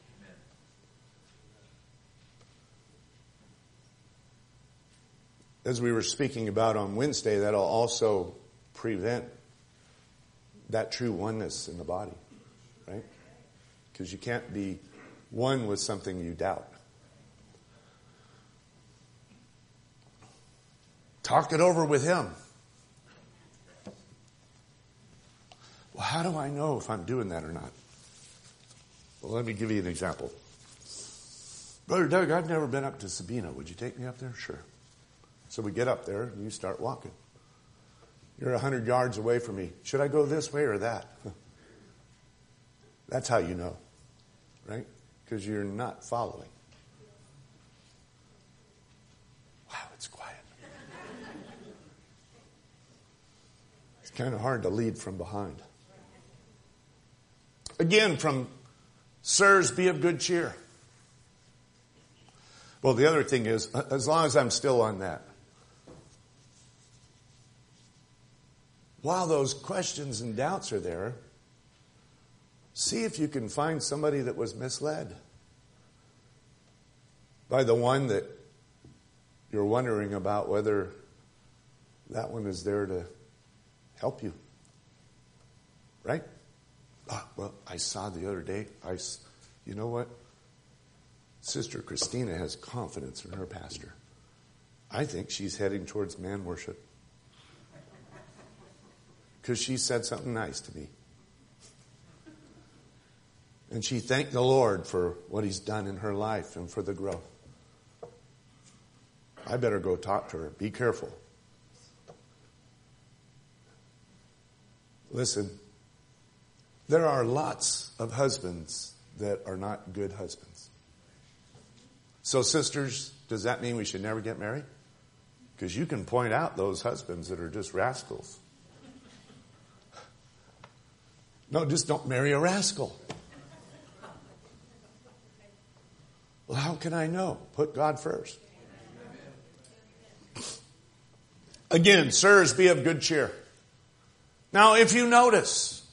As we were speaking about on Wednesday, that'll also prevent that true oneness in the body, right? Because you can't be one with something you doubt. Talk it over with Him. Well, how do I know if I'm doing that or not? Well, let me give you an example. Brother Doug, I've never been up to Sabina. Would you take me up there? Sure. So we get up there and you start walking. You're 100 yards away from me. Should I go this way or that? That's how you know, right? Because you're not following. Wow, it's quiet. It's kind of hard to lead from behind. Again, from Sirs, be of good cheer. Well, the other thing is, as long as I'm still on that, while those questions and doubts are there, see if you can find somebody that was misled by the one that you're wondering about whether that one is there to help you. Right? Well, I saw the other day, you know what? Sister Christina has confidence in her pastor. I think she's heading towards man worship. Because she said something nice to me. And she thanked the Lord for what He's done in her life and for the growth. I better go talk to her. Be careful. Listen, there are lots of husbands that are not good husbands. So sisters, does that mean we should never get married? Because you can point out those husbands that are just rascals. No, just don't marry a rascal. Well, how can I know? Put God first. Again, sirs, be of good cheer. Now, if you notice,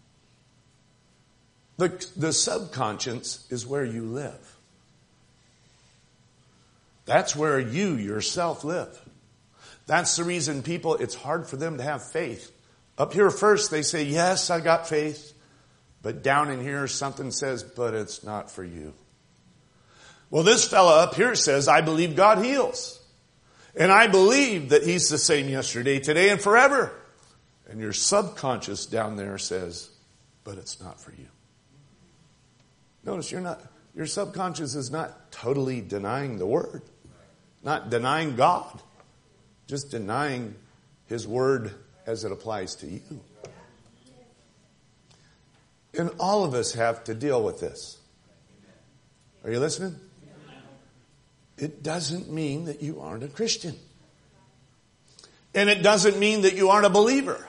the subconscious is where you live. That's where you yourself live. That's the reason people, it's hard for them to have faith. Up here first, they say, yes, I got faith. But down in here, something says, but it's not for you. Well, this fella up here says, I believe God heals. And I believe that He's the same yesterday, today, and forever. And your subconscious down there says, but it's not for you. Notice your subconscious is not totally denying the Word. Not denying God. Just denying His Word as it applies to you. And all of us have to deal with this. Are you listening? It doesn't mean that you aren't a Christian. And it doesn't mean that you aren't a believer.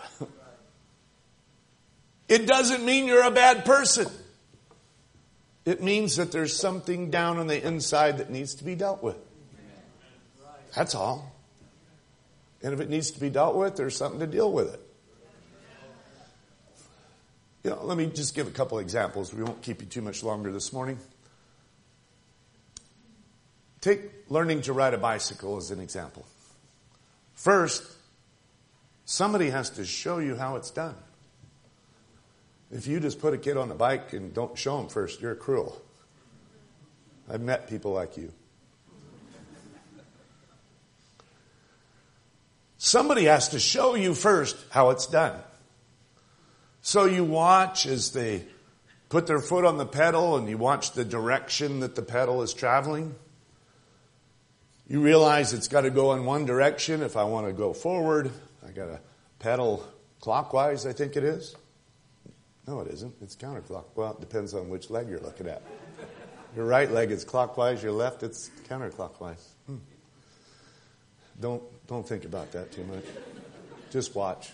It doesn't mean you're a bad person. It means that there's something down on the inside that needs to be dealt with. That's all. And if it needs to be dealt with, there's something to deal with it. You know, let me just give a couple examples. We won't keep you too much longer this morning. Take learning to ride a bicycle as an example. First, somebody has to show you how it's done. If you just put a kid on a bike and don't show them first, you're cruel. I've met people like you. Somebody has to show you first how it's done. So you watch as they put their foot on the pedal and you watch the direction that the pedal is traveling. You realize it's got to go in one direction. If I want to go forward, I got to pedal clockwise, I think it is. No, it isn't. It's counterclockwise. Well, it depends on which leg you're looking at. Your right leg is clockwise, your left it's counterclockwise. Don't think about that too much. Just watch.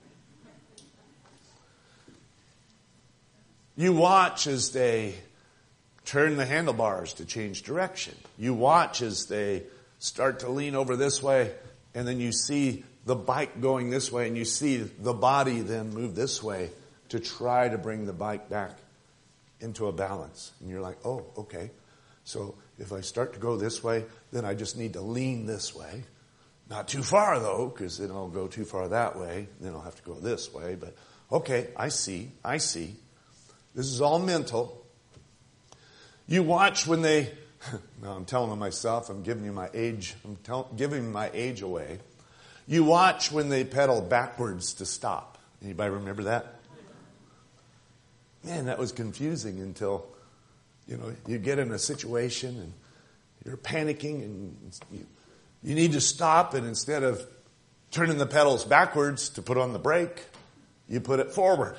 You watch as they turn the handlebars to change direction. You watch as they start to lean over this way, and then you see the bike going this way, and you see the body then move this way to try to bring the bike back into a balance. And you're like, oh, okay. So if I start to go this way, then I just need to lean this way. Not too far, though, because then I'll go too far that way. Then I'll have to go this way. But, okay, I see. This is all mental. You watch when they... Now, I'm telling myself, I'm giving you my age. Giving my age away. You watch when they pedal backwards to stop. Anybody remember that? Man, that was confusing until, you get in a situation and you're panicking and you need to stop, and instead of turning the pedals backwards to put on the brake, you put it forward.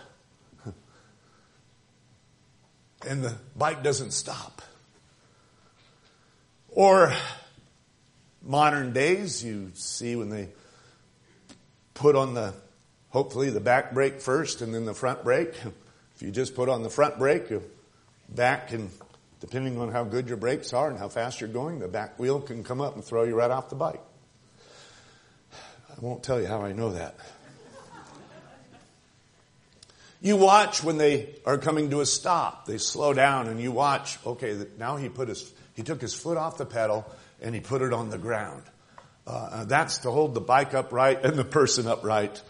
And the bike doesn't stop. Or modern days, you see when they put on hopefully the back brake first and then the front brake. If you just put on the front brake, your back can, depending on how good your brakes are and how fast you're going, the back wheel can come up and throw you right off the bike. I won't tell you how I know that. You watch when they are coming to a stop. They slow down and you watch, okay, now he took his foot off the pedal and he put it on the ground. That's to hold the bike upright and the person upright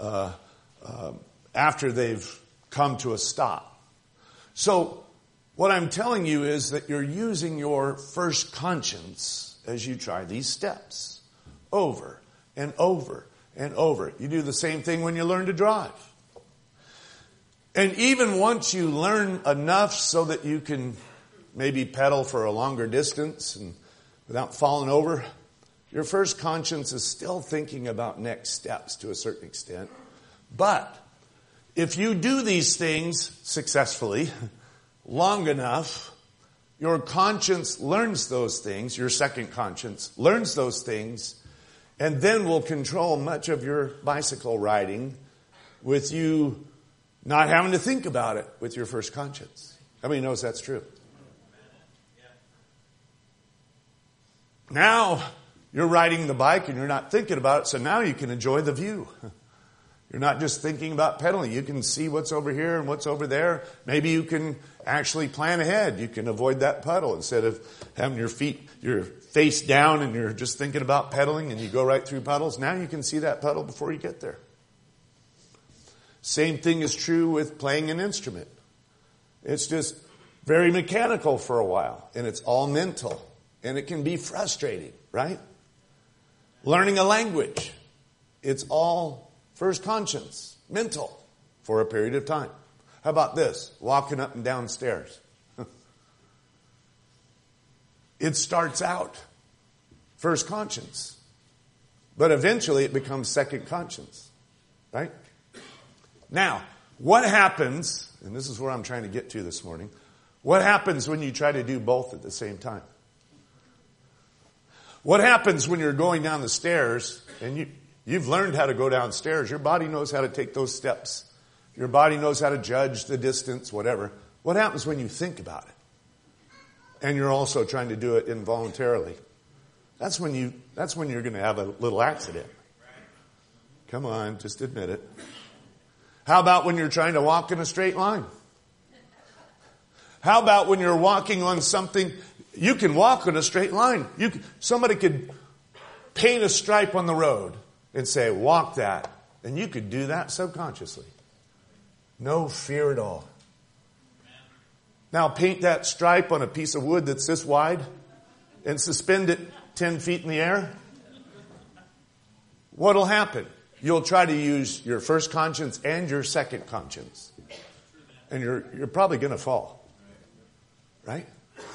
after they've come to a stop. So what I'm telling you is that you're using your first conscience as you try these steps over and over and over. You do the same thing when you learn to drive. And even once you learn enough so that you can maybe pedal for a longer distance and without falling over, your first conscience is still thinking about next steps to a certain extent. But if you do these things successfully long enough, your conscience learns those things, your second conscience learns those things, and then will control much of your bicycle riding with you not having to think about it with your first conscience. How many knows that's true? Now you're riding the bike and you're not thinking about it, so now you can enjoy the view. You're not just thinking about pedaling. You can see what's over here and what's over there. Maybe you can actually plan ahead. You can avoid that puddle instead of having your face down and you're just thinking about pedaling and you go right through puddles. Now you can see that puddle before you get there. Same thing is true with playing an instrument. It's just very mechanical for a while, and it's all mental, and it can be frustrating, right? Learning a language, it's all first conscience, mental, for a period of time. How about this? Walking up and down stairs. It starts out first conscience, but eventually it becomes second conscience, right? Now, what happens, and this is where I'm trying to get to this morning, what happens when you try to do both at the same time? What happens when you're going down the stairs and you've learned how to go downstairs? Your body knows how to take those steps. Your body knows how to judge the distance, whatever. What happens when you think about it? And you're also trying to do it involuntarily. That's when you're going to have a little accident. Come on, just admit it. How about when you're trying to walk in a straight line? How about when you're walking on something? You can walk on a straight line. Somebody could paint a stripe on the road and say, walk that. And you could do that subconsciously. No fear at all. Now paint that stripe on a piece of wood that's this wide and suspend it 10 feet in the air. What'll happen? You'll try to use your first conscience and your second conscience. And you're probably going to fall. Right?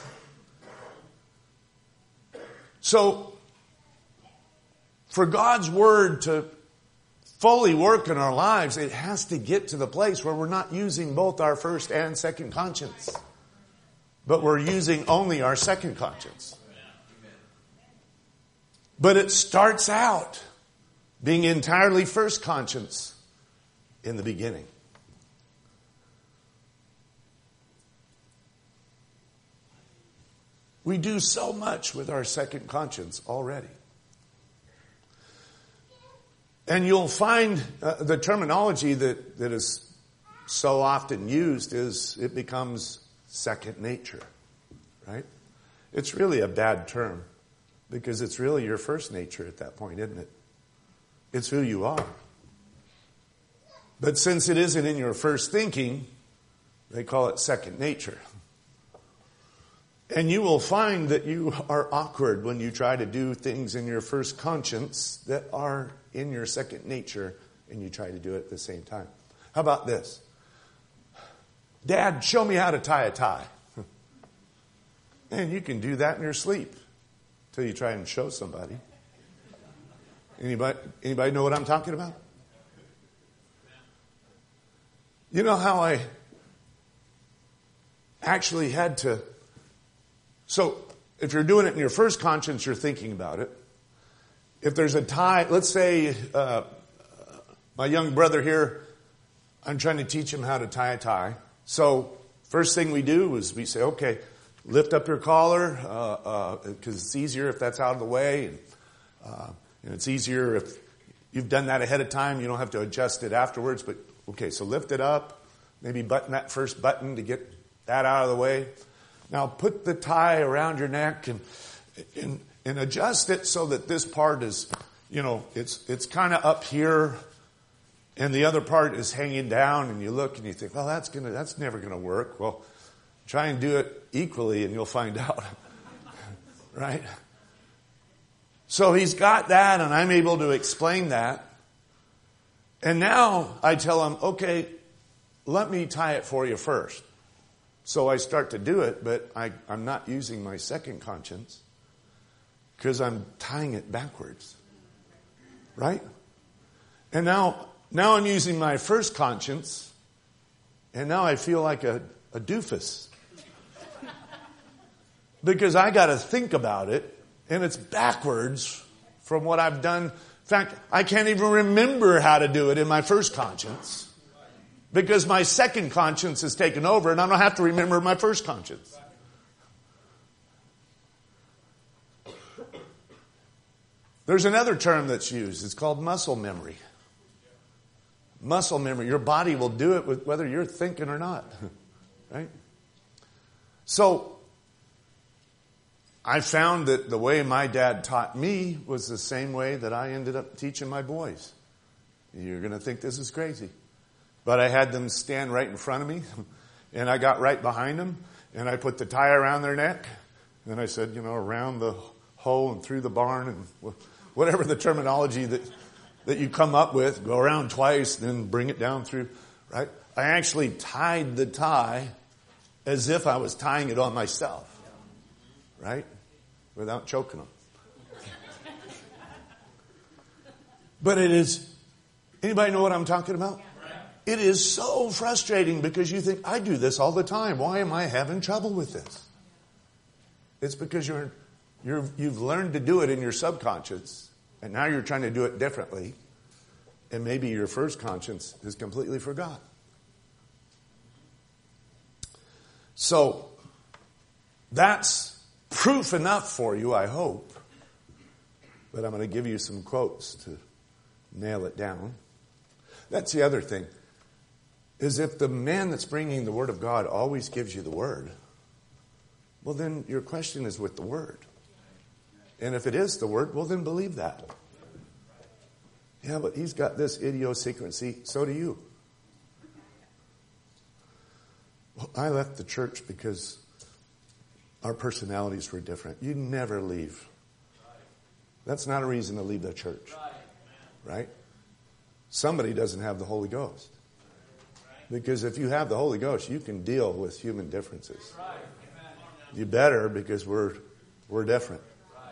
So, for God's Word to fully work in our lives, it has to get to the place where we're not using both our first and second conscience. But we're using only our second conscience. But it starts out being entirely first conscience in the beginning. We do so much with our second conscience already. And you'll find the terminology that is so often used is it becomes second nature, right? It's really a bad term because it's really your first nature at that point, isn't it? It's who you are. But since it isn't in your first thinking, they call it second nature. And you will find that you are awkward when you try to do things in your first conscience that are in your second nature and you try to do it at the same time. How about this? Dad, show me how to tie a tie. And you can do that in your sleep until you try and show somebody. Anybody know what I'm talking about? You know how I actually had to... So, if you're doing it in your first conscience, you're thinking about it. If there's a tie, let's say my young brother here, I'm trying to teach him how to tie a tie. So, first thing we do is we say, okay, lift up your collar, because it's easier if that's out of the way. And it's easier if you've done that ahead of time. You don't have to adjust it afterwards. But, okay, so lift it up. Maybe button that first button to get that out of the way. Now put the tie around your neck and adjust it so that this part is, it's kind of up here and the other part is hanging down, and you look and you think, well, that's never going to work. Well, try and do it equally and you'll find out. Right? So he's got that, and I'm able to explain that. And now I tell him, okay, let me tie it for you first. So I start to do it, but I'm not using my second conscience because I'm tying it backwards. Right? And now I'm using my first conscience, and now I feel like a doofus. Because I got to think about it, and it's backwards from what I've done. In fact, I can't even remember how to do it in my first conscience. Because my second conscience has taken over, and I don't have to remember my first conscience. There's another term that's used. It's called muscle memory. Muscle memory. Your body will do it whether you're thinking or not. Right? So, I found that the way my dad taught me was the same way that I ended up teaching my boys. You're going to think this is crazy. But I had them stand right in front of me, and I got right behind them, and I put the tie around their neck, and I said, around the hole and through the barn, and whatever the terminology that you come up with, go around twice, then bring it down through, right? I actually tied the tie as if I was tying it on myself, right? Without choking them. But it is, anybody know what I'm talking about? It is so frustrating because you think, I do this all the time. Why am I having trouble with this? It's because you've learned to do it in your subconscious, and now you're trying to do it differently, and maybe your first conscience is completely forgot. So, that's proof enough for you, I hope. But I'm going to give you some quotes to nail it down. That's the other thing. Is if the man that's bringing the Word of God always gives you the Word, well, then your question is with the Word. And if it is the Word, well, then believe that. Yeah, but he's got this idiosyncrasy. So do you. Well, I left the church because our personalities were different. You never leave. That's not a reason to leave the church. Right? Somebody doesn't have the Holy Ghost. Because if you have the Holy Ghost, you can deal with human differences. You better, because we're different.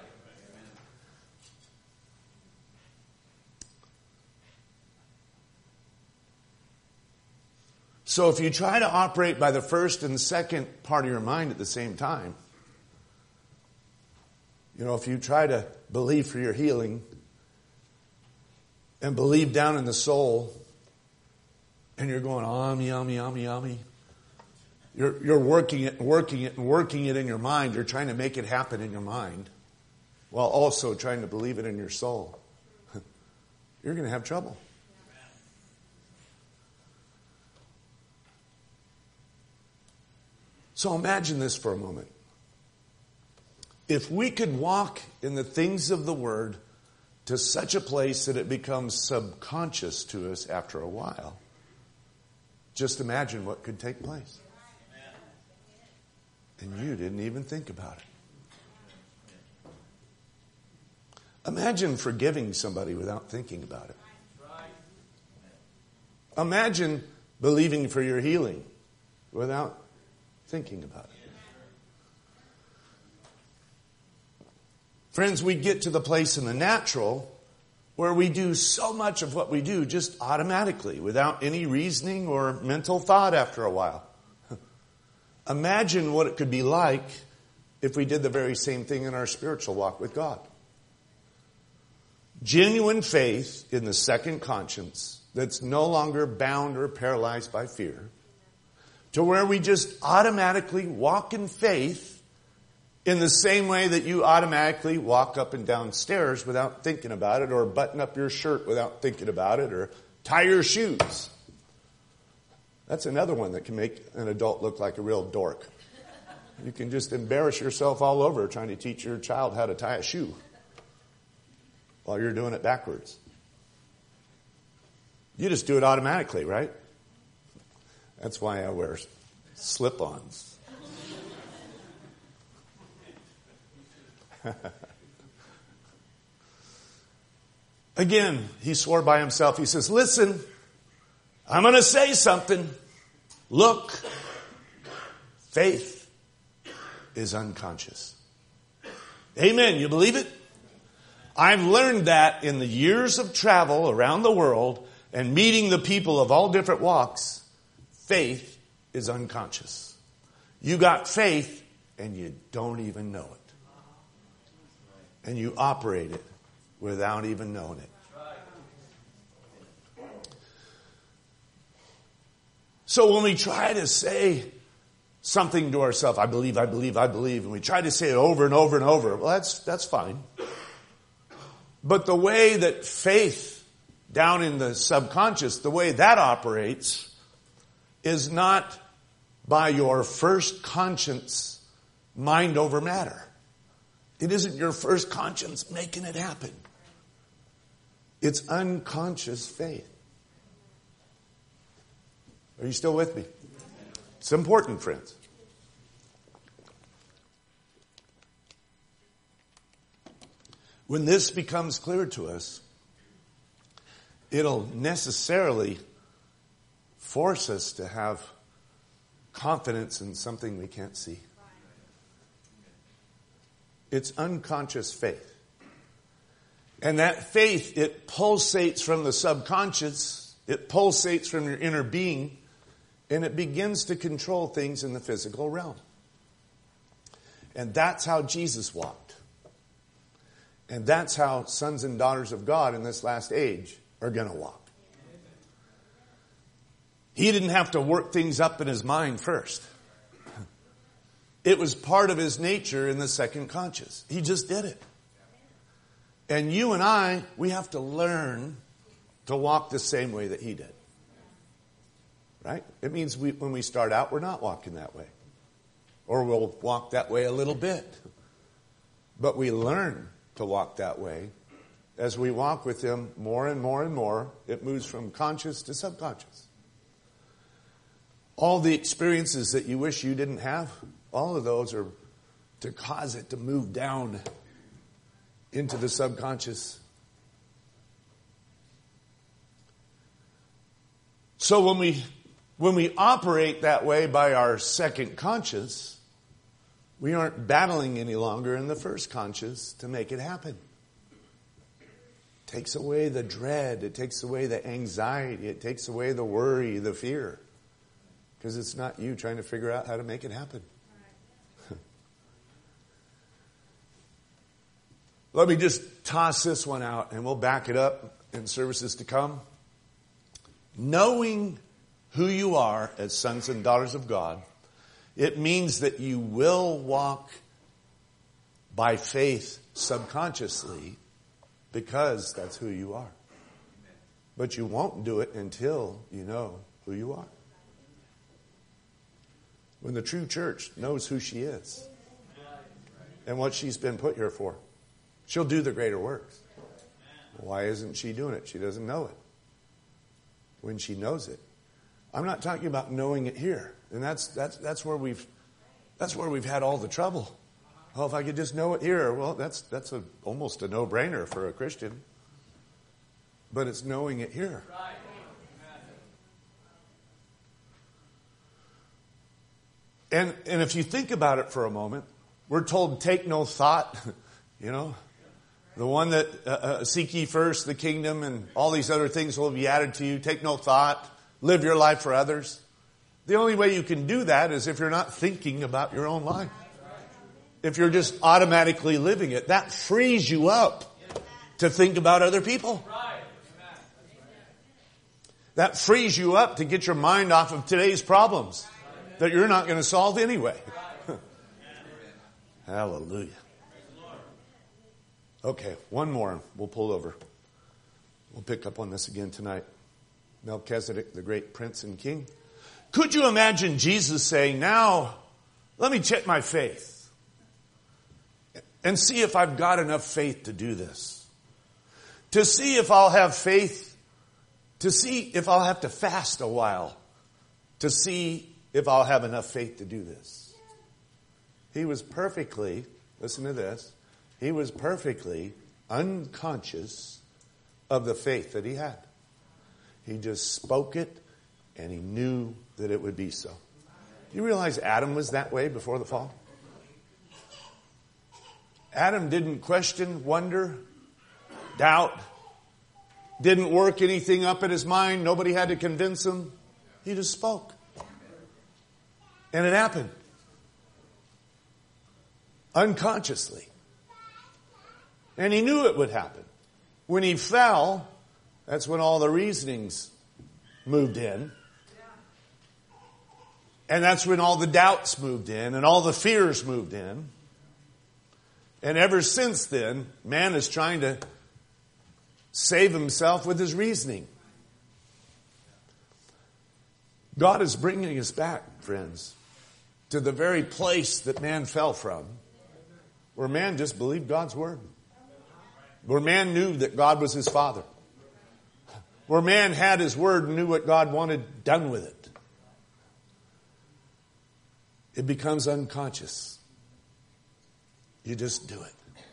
So if you try to operate by the first and second part of your mind at the same time, if you try to believe for your healing and believe down in the soul, and you're going, Ami. You're working it in your mind. You're trying to make it happen in your mind while also trying to believe it in your soul. You're going to have trouble. So imagine this for a moment. If we could walk in the things of the Word to such a place that it becomes subconscious to us after a while, just imagine what could take place. And you didn't even think about it. Imagine forgiving somebody without thinking about it. Imagine believing for your healing without thinking about it. Friends, we get to the place in the natural where we do so much of what we do just automatically without any reasoning or mental thought after a while. Imagine what it could be like if we did the very same thing in our spiritual walk with God. Genuine faith in the second conscience that's no longer bound or paralyzed by fear, to where we just automatically walk in faith in the same way that you automatically walk up and down stairs without thinking about it, or button up your shirt without thinking about it, or tie your shoes. That's another one that can make an adult look like a real dork. You can just embarrass yourself all over trying to teach your child how to tie a shoe while you're doing it backwards. You just do it automatically, right? That's why I wear slip-ons. Again, he swore by himself. He says, listen, I'm going to say something. Look, faith is unconscious. Amen. You believe it? I've learned that in the years of travel around the world and meeting the people of all different walks. Faith is unconscious. You got faith and you don't even know it. And you operate it without even knowing it. So when we try to say something to ourselves, I believe, and we try to say it over and over and over, well, that's fine. But the way that faith down in the subconscious, the way that operates is not by your first conscience, mind over matter. It isn't your first conscience making it happen. It's unconscious faith. Are you still with me? It's important, friends. When this becomes clear to us, it'll necessarily force us to have confidence in something we can't see. It's unconscious faith. And that faith, it pulsates from the subconscious. It pulsates from your inner being. And it begins to control things in the physical realm. And that's how Jesus walked. And that's how sons and daughters of God in this last age are going to walk. He didn't have to work things up in his mind first. It was part of his nature in the second conscious. He just did it. And you and I, we have to learn to walk the same way that he did. Right? It means when we start out, we're not walking that way. Or we'll walk that way a little bit. But we learn to walk that way. As we walk with him more and more and more, it moves from conscious to subconscious. All the experiences that you wish you didn't have, all of those are to cause it to move down into the subconscious. So when we operate that way by our second conscious, we aren't battling any longer in the first conscious to make it happen. It takes away the dread. It takes away the anxiety. It takes away the worry, the fear. Because it's not you trying to figure out how to make it happen. Let me just toss this one out and we'll back it up in services to come. Knowing who you are as sons and daughters of God, it means that you will walk by faith subconsciously because that's who you are. But you won't do it until you know who you are. When the true church knows who she is and what she's been put here for, she'll do the greater works. Why isn't she doing it? She doesn't know it. When she knows it. I'm not talking about knowing it here. And that's where we've had all the trouble. Oh, if I could just know it here, well, that's almost a no-brainer for a Christian. But it's knowing it here. And if you think about it for a moment, we're told take no thought, The one that seek ye first the kingdom and all these other things will be added to you. Take no thought. Live your life for others. The only way you can do that is if you're not thinking about your own life. If you're just automatically living it. That frees you up to think about other people. That frees you up to get your mind off of today's problems that you're not going to solve anyway. Hallelujah. Okay, one more. We'll pull over. We'll pick up on this again tonight. Melchizedek, the great prince and king. Could you imagine Jesus saying, now, let me check my faith and see if I've got enough faith to do this. To see if I'll have faith, to see if I'll have to fast a while, to see if I'll have enough faith to do this. He was perfectly, listen to this, he was perfectly unconscious of the faith that he had. He just spoke it and he knew that it would be so. You realize Adam was that way before the fall? Adam didn't question, wonder, doubt, didn't work anything up in his mind. Nobody had to convince him. He just spoke. And it happened. Unconsciously. And he knew it would happen. When he fell, that's when all the reasonings moved in. And that's when all the doubts moved in and all the fears moved in. And ever since then, man is trying to save himself with his reasoning. God is bringing us back, friends, to the very place that man fell from, where man just believed God's word. Where man knew that God was his father. Where man had his word and knew what God wanted done with it. It becomes unconscious. You just do it.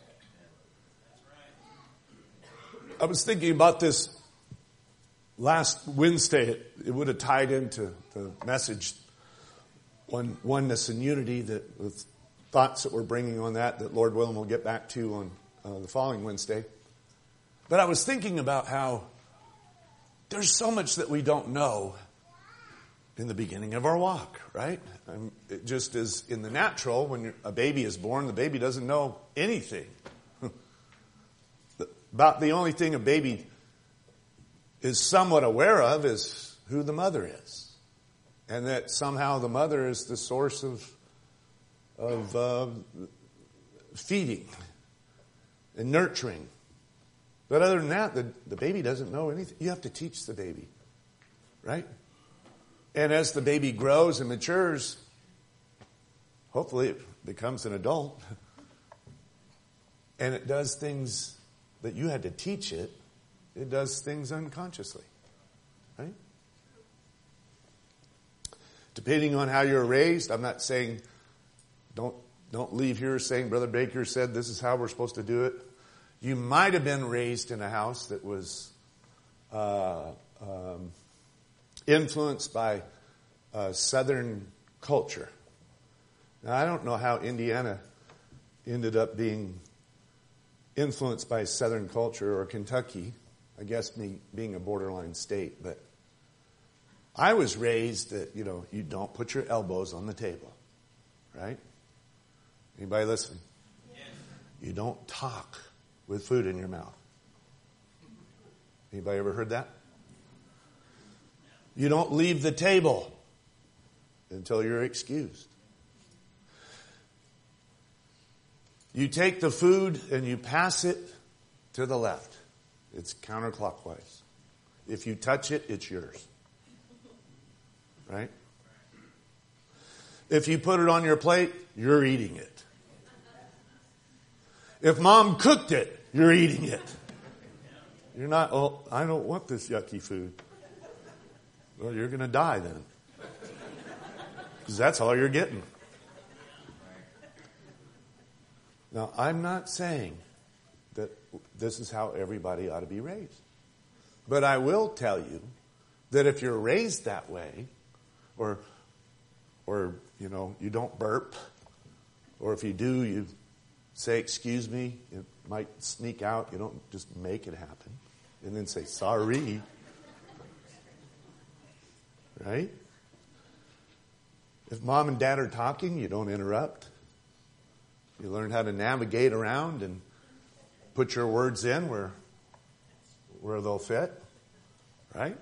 I was thinking about this last Wednesday. It would have tied into the message, oneness and unity, that the thoughts that we're bringing on that Lord willing we'll get back to on the following Wednesday. But I was thinking about how there's so much that we don't know in the beginning of our walk, right? It just is in the natural. When a baby is born, the baby doesn't know anything. About the only thing a baby is somewhat aware of is who the mother is. And that somehow the mother is the source of feeding and nurturing. But other than that, the baby doesn't know anything. You have to teach the baby, right? And as the baby grows and matures, hopefully it becomes an adult. And it does things that you had to teach it. It does things unconsciously, right? Depending on how you're raised, I'm not saying, don't leave here saying, Brother Baker said this is how we're supposed to do it. You might have been raised in a house that was influenced by Southern culture. Now, I don't know how Indiana ended up being influenced by Southern culture, or Kentucky, I guess me being a borderline state. But I was raised that, you don't put your elbows on the table, right? Anybody listening? Yes. You don't talk with food in your mouth. Anybody ever heard that? You don't leave the table until you're excused. You take the food and you pass it to the left. It's counterclockwise. If you touch it, it's yours. Right? If you put it on your plate, you're eating it. If mom cooked it, you're eating it. You're not, I don't want this yucky food. Well, you're going to die then. Because that's all you're getting. Now, I'm not saying that this is how everybody ought to be raised. But I will tell you that if you're raised that way, or you don't burp, or if you do, you say, excuse me. It might sneak out. You don't just make it happen. And then say, sorry. Right? If mom and dad are talking, you don't interrupt. You learn how to navigate around and put your words in where they'll fit. Right?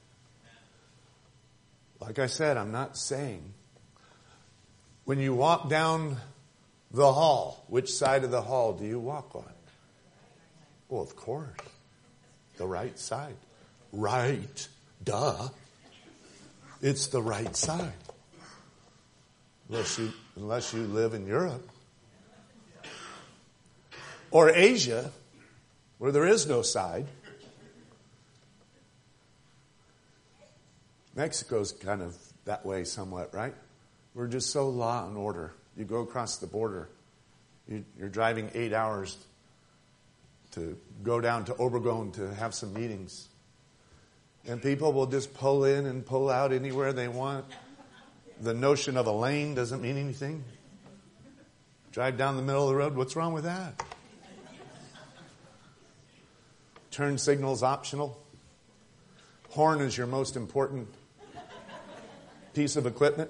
Like I said, I'm not saying. When you walk down the hall, which side of the hall do you walk on? Well, of course. The right side. Right. Duh. It's the right side. Unless you live in Europe. Or Asia, where there is no side. Mexico's kind of that way somewhat, right? We're just so law and order. You go across the border. You're driving 8 hours to go down to Obregon to have some meetings. And people will just pull in and pull out anywhere they want. The notion of a lane doesn't mean anything. Drive down the middle of the road, what's wrong with that? Turn signal's optional. Horn is your most important piece of equipment.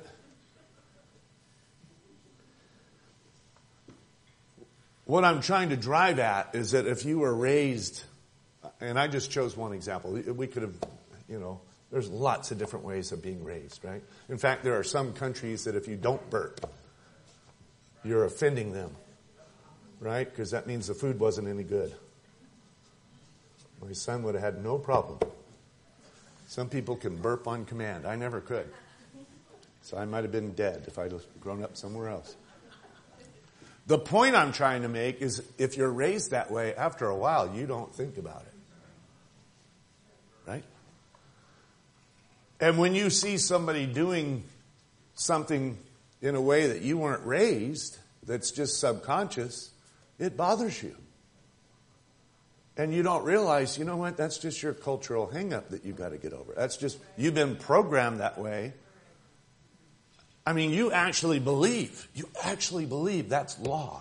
What I'm trying to drive at is that if you were raised, and I just chose one example. We could have, there's lots of different ways of being raised, right? In fact, there are some countries that if you don't burp, you're offending them, right? Because that means the food wasn't any good. My son would have had no problem. Some people can burp on command. I never could. So I might have been dead if I'd grown up somewhere else. The point I'm trying to make is if you're raised that way, after a while, you don't think about it. Right? And when you see somebody doing something in a way that you weren't raised, that's just subconscious, it bothers you. And you don't realize, you know what, that's just your cultural hang-up that you've got to get over. That's just, you've been programmed that way. I mean, you actually believe that's law.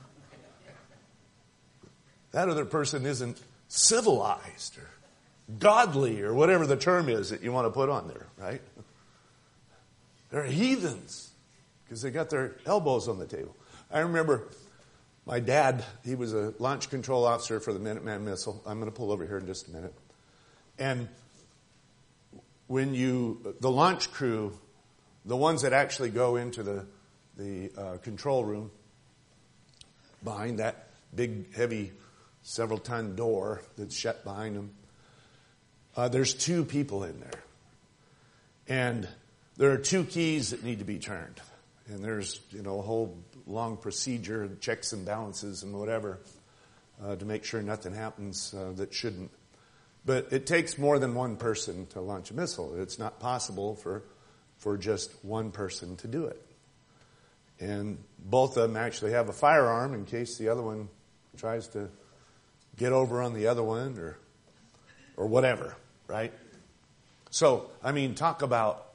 That other person isn't civilized or godly or whatever the term is that you want to put on there, right? They're heathens because they got their elbows on the table. I remember my dad, he was a launch control officer for the Minuteman missile. I'm going to pull over here in just a minute. And when the launch crew, the ones that actually go into the control room behind that big, heavy, several-ton door that's shut behind them, there's 2 people in there. And there are 2 keys that need to be turned. And there's, a whole long procedure, checks and balances and whatever, to make sure nothing happens that shouldn't. But it takes more than one person to launch a missile. It's not possible for just one person to do it. And both of them actually have a firearm in case the other one tries to get over on the other one or whatever, right? So, I mean, talk about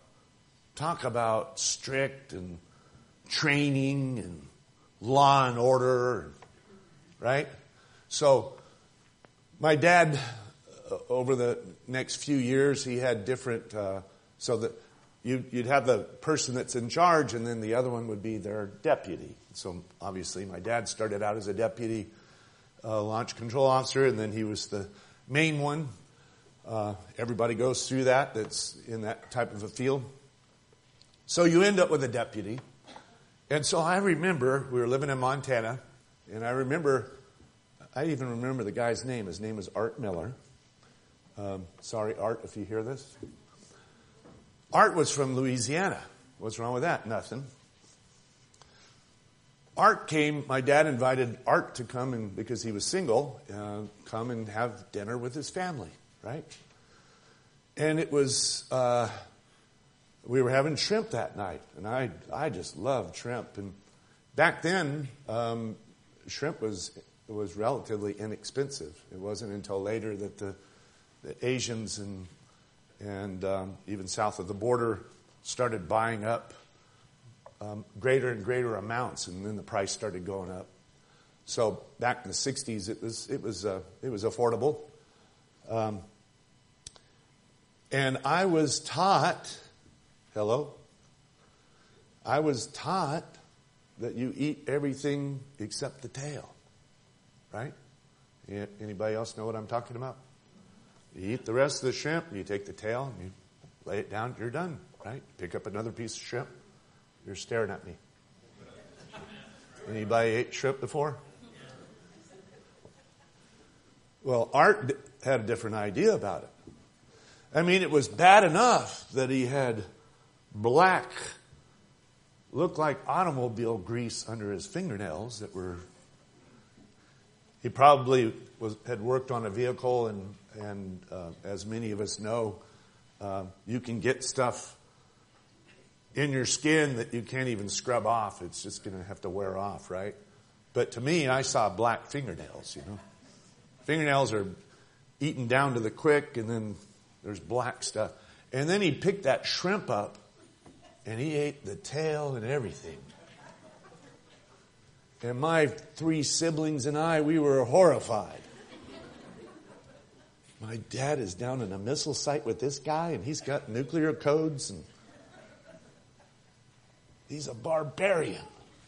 strict and training and law and order, right? So, my dad, over the next few years, he had different, so that you'd have the person that's in charge, and then the other one would be their deputy. So obviously my dad started out as a deputy launch control officer, and then he was the main one. Everybody goes through that's in that type of a field. So you end up with a deputy. And so I remember, we were living in Montana, and I even remember the guy's name. His name was Art Miller. Sorry, Art, if you hear this. Art was from Louisiana. What's wrong with that? Nothing. Art came, my dad invited Art to come, and because he was single, come and have dinner with his family, right? And it was, we were having shrimp that night, and I just loved shrimp. And back then, shrimp was relatively inexpensive. It wasn't until later that the Asians and even south of the border started buying up greater and greater amounts, and then the price started going up. So back in the 60s, it was affordable. And I was taught, I was taught that you eat everything except the tail. Right? Anybody else know what I'm talking about? You eat the rest of the shrimp, you take the tail, and you lay it down, you're done. Right? Pick up another piece of shrimp. You're staring at me. Anybody ate shrimp before? Well, Art had a different idea about it. I mean, it was bad enough that he had black, looked like automobile grease under his fingernails that were... He probably had worked on a vehicle, and as many of us know, you can get stuff in your skin that you can't even scrub off. It's just going to have to wear off, right? But to me, I saw black fingernails, you know. Fingernails are eaten down to the quick, and then there's black stuff. And then he picked that shrimp up, and he ate the tail and everything. And my 3 siblings and I, we were horrified. My dad is down in a missile site with this guy, and he's got nuclear codes, and he's a barbarian.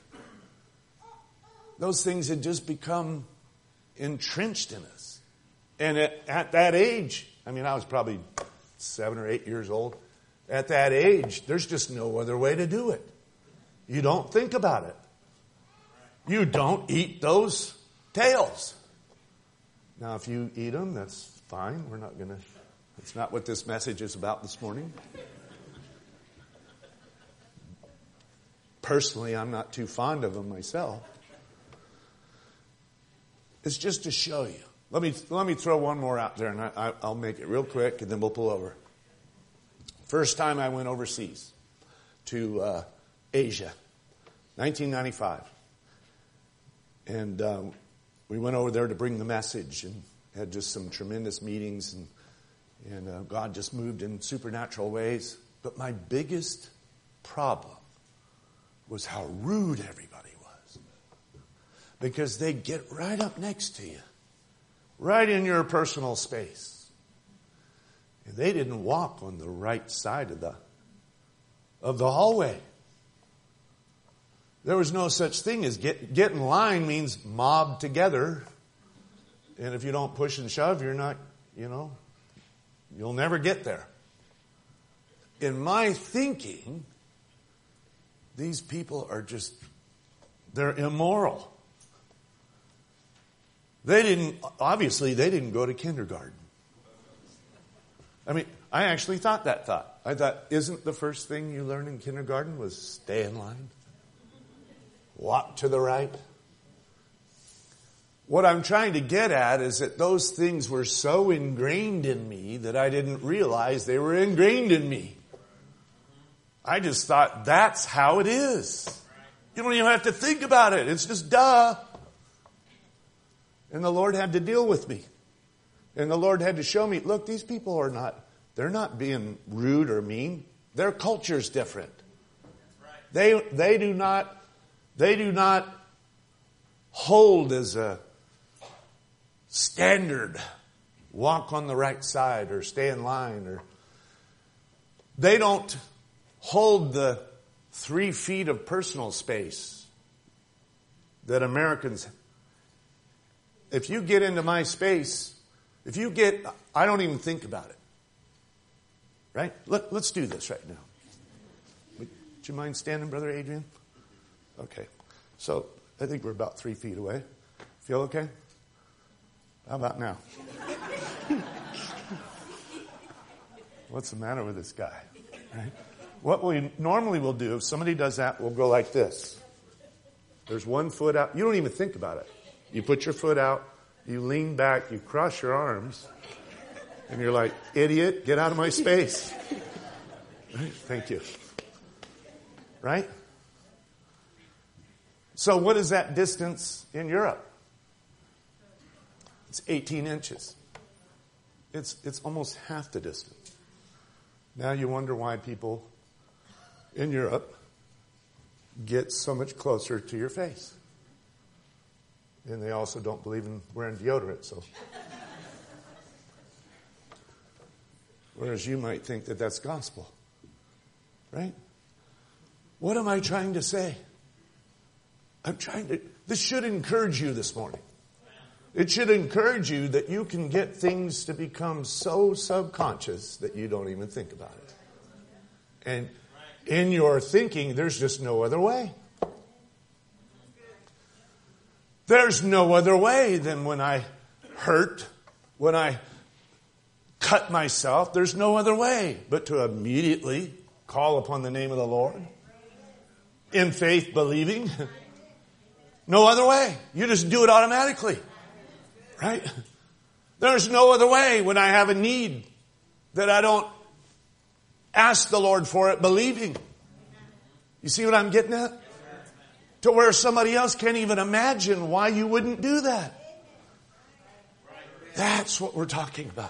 Those things had just become entrenched in us. And at that age, I mean, I was probably 7 or 8 years old. At that age, there's just no other way to do it. You don't think about it. You don't eat those tails. Now, if you eat them, that's fine. That's not what this message is about this morning. Personally, I'm not too fond of them myself. It's just to show you. Let me throw one more out there, and I'll make it real quick, and then we'll pull over. First time I went overseas to Asia, 1995. And we went over there to bring the message and had just some tremendous meetings, and God just moved in supernatural ways. But my biggest problem was how rude everybody was. Because they get right up next to you, right in your personal space. And they didn't walk on the right side of the hallway. There was no such thing as get in line means mob together. And if you don't push and shove, you're not, you'll never get there. In my thinking, these people are they're immoral. They didn't go to kindergarten. I mean, I actually thought that thought. I thought, isn't the first thing you learn in kindergarten was stay in line? Walk to the right? What I'm trying to get at is that those things were so ingrained in me that I didn't realize they were ingrained in me. I just thought that's how it is. You don't even have to think about it. It's just duh. And the Lord had to deal with me. And the Lord had to show me, look, these people they're not being rude or mean. Their culture's different. They do not hold as a standard, walk on the right side or stay in line, or they don't hold the 3 feet of personal space that Americans. If you get into my space, I don't even think about it. Right? Let's do this right now. Would you mind standing, Brother Adrian? Okay. So I think we're about 3 feet away. Feel okay? How about now? What's the matter with this guy? Right? What we normally will do, if somebody does that, we'll go like this. There's 1 foot out. You don't even think about it. You put your foot out, you lean back, you cross your arms, and you're like, idiot, get out of my space. Right? Thank you. Right? So what is that distance in Europe? It's 18 inches. It's almost half the distance. Now you wonder why people in Europe get so much closer to your face. And they also don't believe in wearing deodorant, so. Whereas you might think that that's gospel. Right? What am I trying to say? This should encourage you this morning. It should encourage you that you can get things to become so subconscious that you don't even think about it. And in your thinking, there's just no other way. There's no other way than when I hurt, when I cut myself. There's no other way but to immediately call upon the name of the Lord in faith, believing. No other way. You just do it automatically. Right? There's no other way when I have a need that I don't ask the Lord for it, believing. You see what I'm getting at? To where somebody else can't even imagine why you wouldn't do that. That's what we're talking about.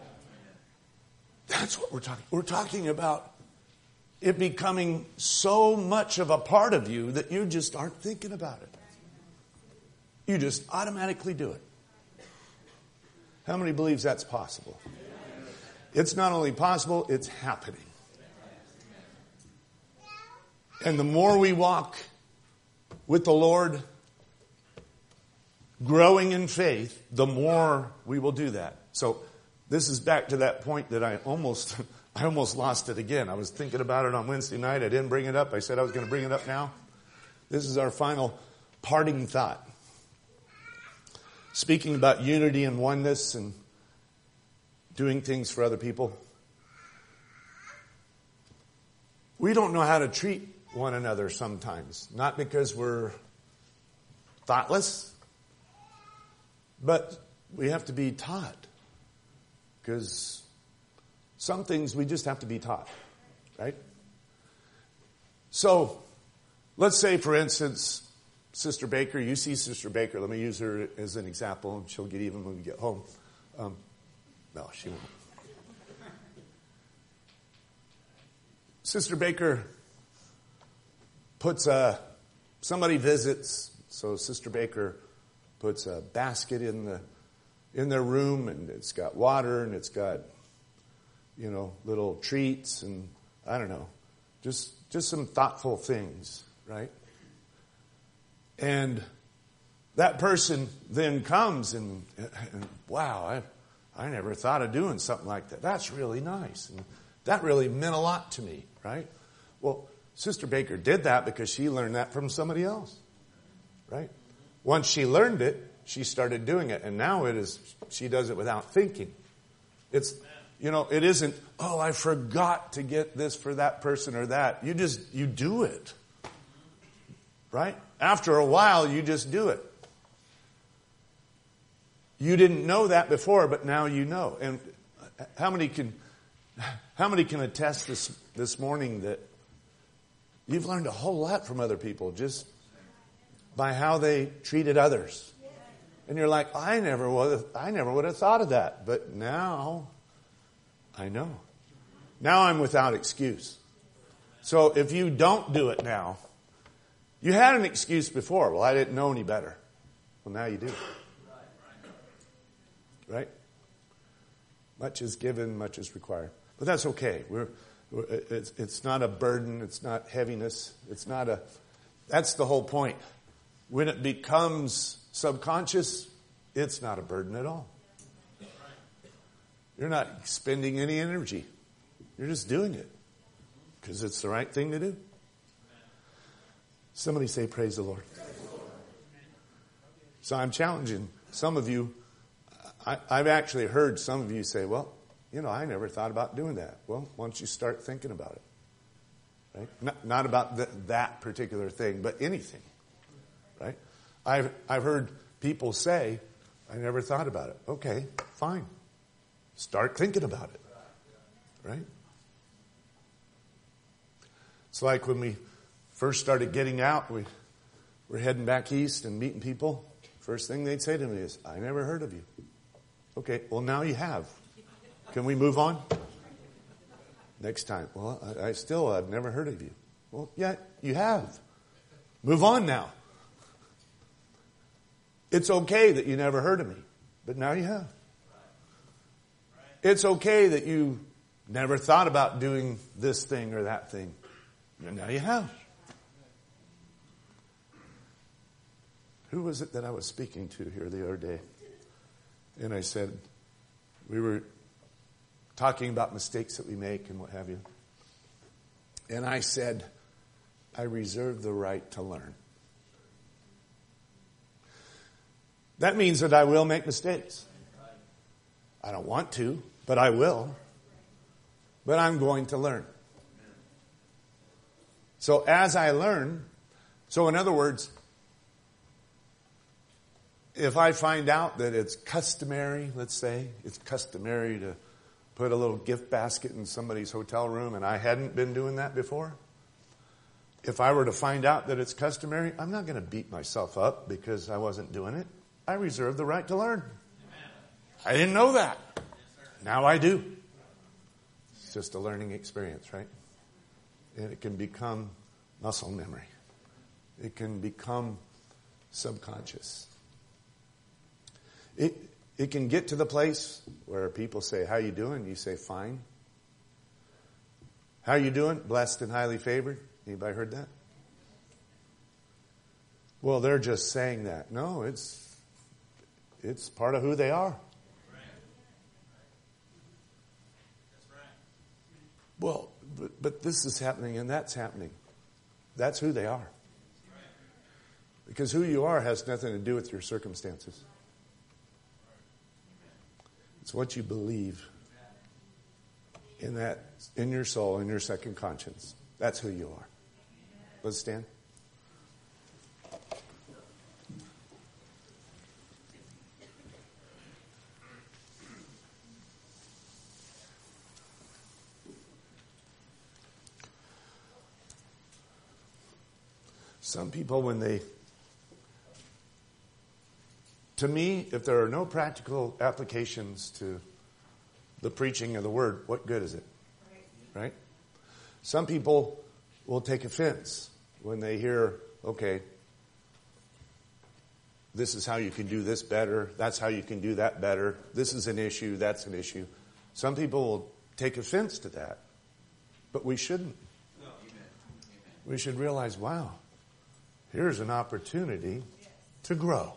That's what we're talking. We're talking about it becoming so much of a part of you that you just aren't thinking about it. You just automatically do it. How many believes that's possible? It's not only possible, it's happening. And the more we walk with the Lord, growing in faith, the more we will do that. So this is back to that point that I almost lost it again. I was thinking about it on Wednesday night. I didn't bring it up. I said I was going to bring it up now. This is our final parting thought. Speaking about unity and oneness and doing things for other people. We don't know how to treat one another sometimes. Not because we're thoughtless, but we have to be taught. Because some things we just have to be taught. Right? So, let's say, for instance, Sister Baker, you see Sister Baker. Let me use her as an example, and she'll get even when we get home. No, she won't. Sister Baker puts somebody visits, so Sister Baker puts a basket in their room, and it's got water, and it's got, little treats, and I don't know, just some thoughtful things, right? And that person then comes and wow, I never thought of doing something like that. That's really nice. And that really meant a lot to me, right? Well, Sister Baker did that because she learned that from somebody else, right? Once she learned it, she started doing it. And now she does it without thinking. It isn't, I forgot to get this for that person or that. You do it. Right? After a while, you just do it. You didn't know that before, but now you know. And how many can attest this morning that you've learned a whole lot from other people just by how they treated others? And you're like, I never would have thought of that, but now I know. Now I'm without excuse. So if you don't do it now, you had an excuse before. Well, I didn't know any better. Well, now you do. Right? Much is given, much is required. But that's okay. It's not a burden. It's not heaviness. That's the whole point. When it becomes subconscious, it's not a burden at all. You're not spending any energy. You're just doing it because it's the right thing to do. Somebody say, praise the Lord. So I'm challenging some of you. I've actually heard some of you say, well, I never thought about doing that. Well, once you start thinking about it, right? Not about that particular thing, but anything, right? I've heard people say, I never thought about it. Okay, fine. Start thinking about it, right? It's like when we first started getting out, we're heading back east and meeting people. First thing they'd say to me is, I never heard of you. Okay, well now you have. Can we move on? Next time, well, I've never heard of you. Well, yeah, you have. Move on now. It's okay that you never heard of me, but now you have. It's okay that you never thought about doing this thing or that thing, and now you have. Who was it that I was speaking to here the other day? And I said, we were talking about mistakes that we make and what have you. And I said, I reserve the right to learn. That means that I will make mistakes. I don't want to, but I will. But I'm going to learn. So as I learn, so in other words, if I find out that it's customary, let's say, it's customary to put a little gift basket in somebody's hotel room and I hadn't been doing that before, if I were to find out that it's customary, I'm not going to beat myself up because I wasn't doing it. I reserve the right to learn. I didn't know that. Now I do. It's just a learning experience, right? And it can become muscle memory. It can become subconscious. It can get to the place where people say, how you doing? You say, fine. How you doing? Blessed and highly favored. Anybody heard that? Well, they're just saying that. No, it's part of who they are. Well, but this is happening and that's happening. That's who they are. Because who you are has nothing to do with your circumstances. It's what you believe in your soul, in your second conscience. That's who you are. Let's stand. Some people, to me, if there are no practical applications to the preaching of the word, what good is it? Right? Some people will take offense when they hear, okay, this is how you can do this better. That's how you can do that better. This is an issue. That's an issue. Some people will take offense to that, but we shouldn't. We should realize, wow, here's an opportunity to grow.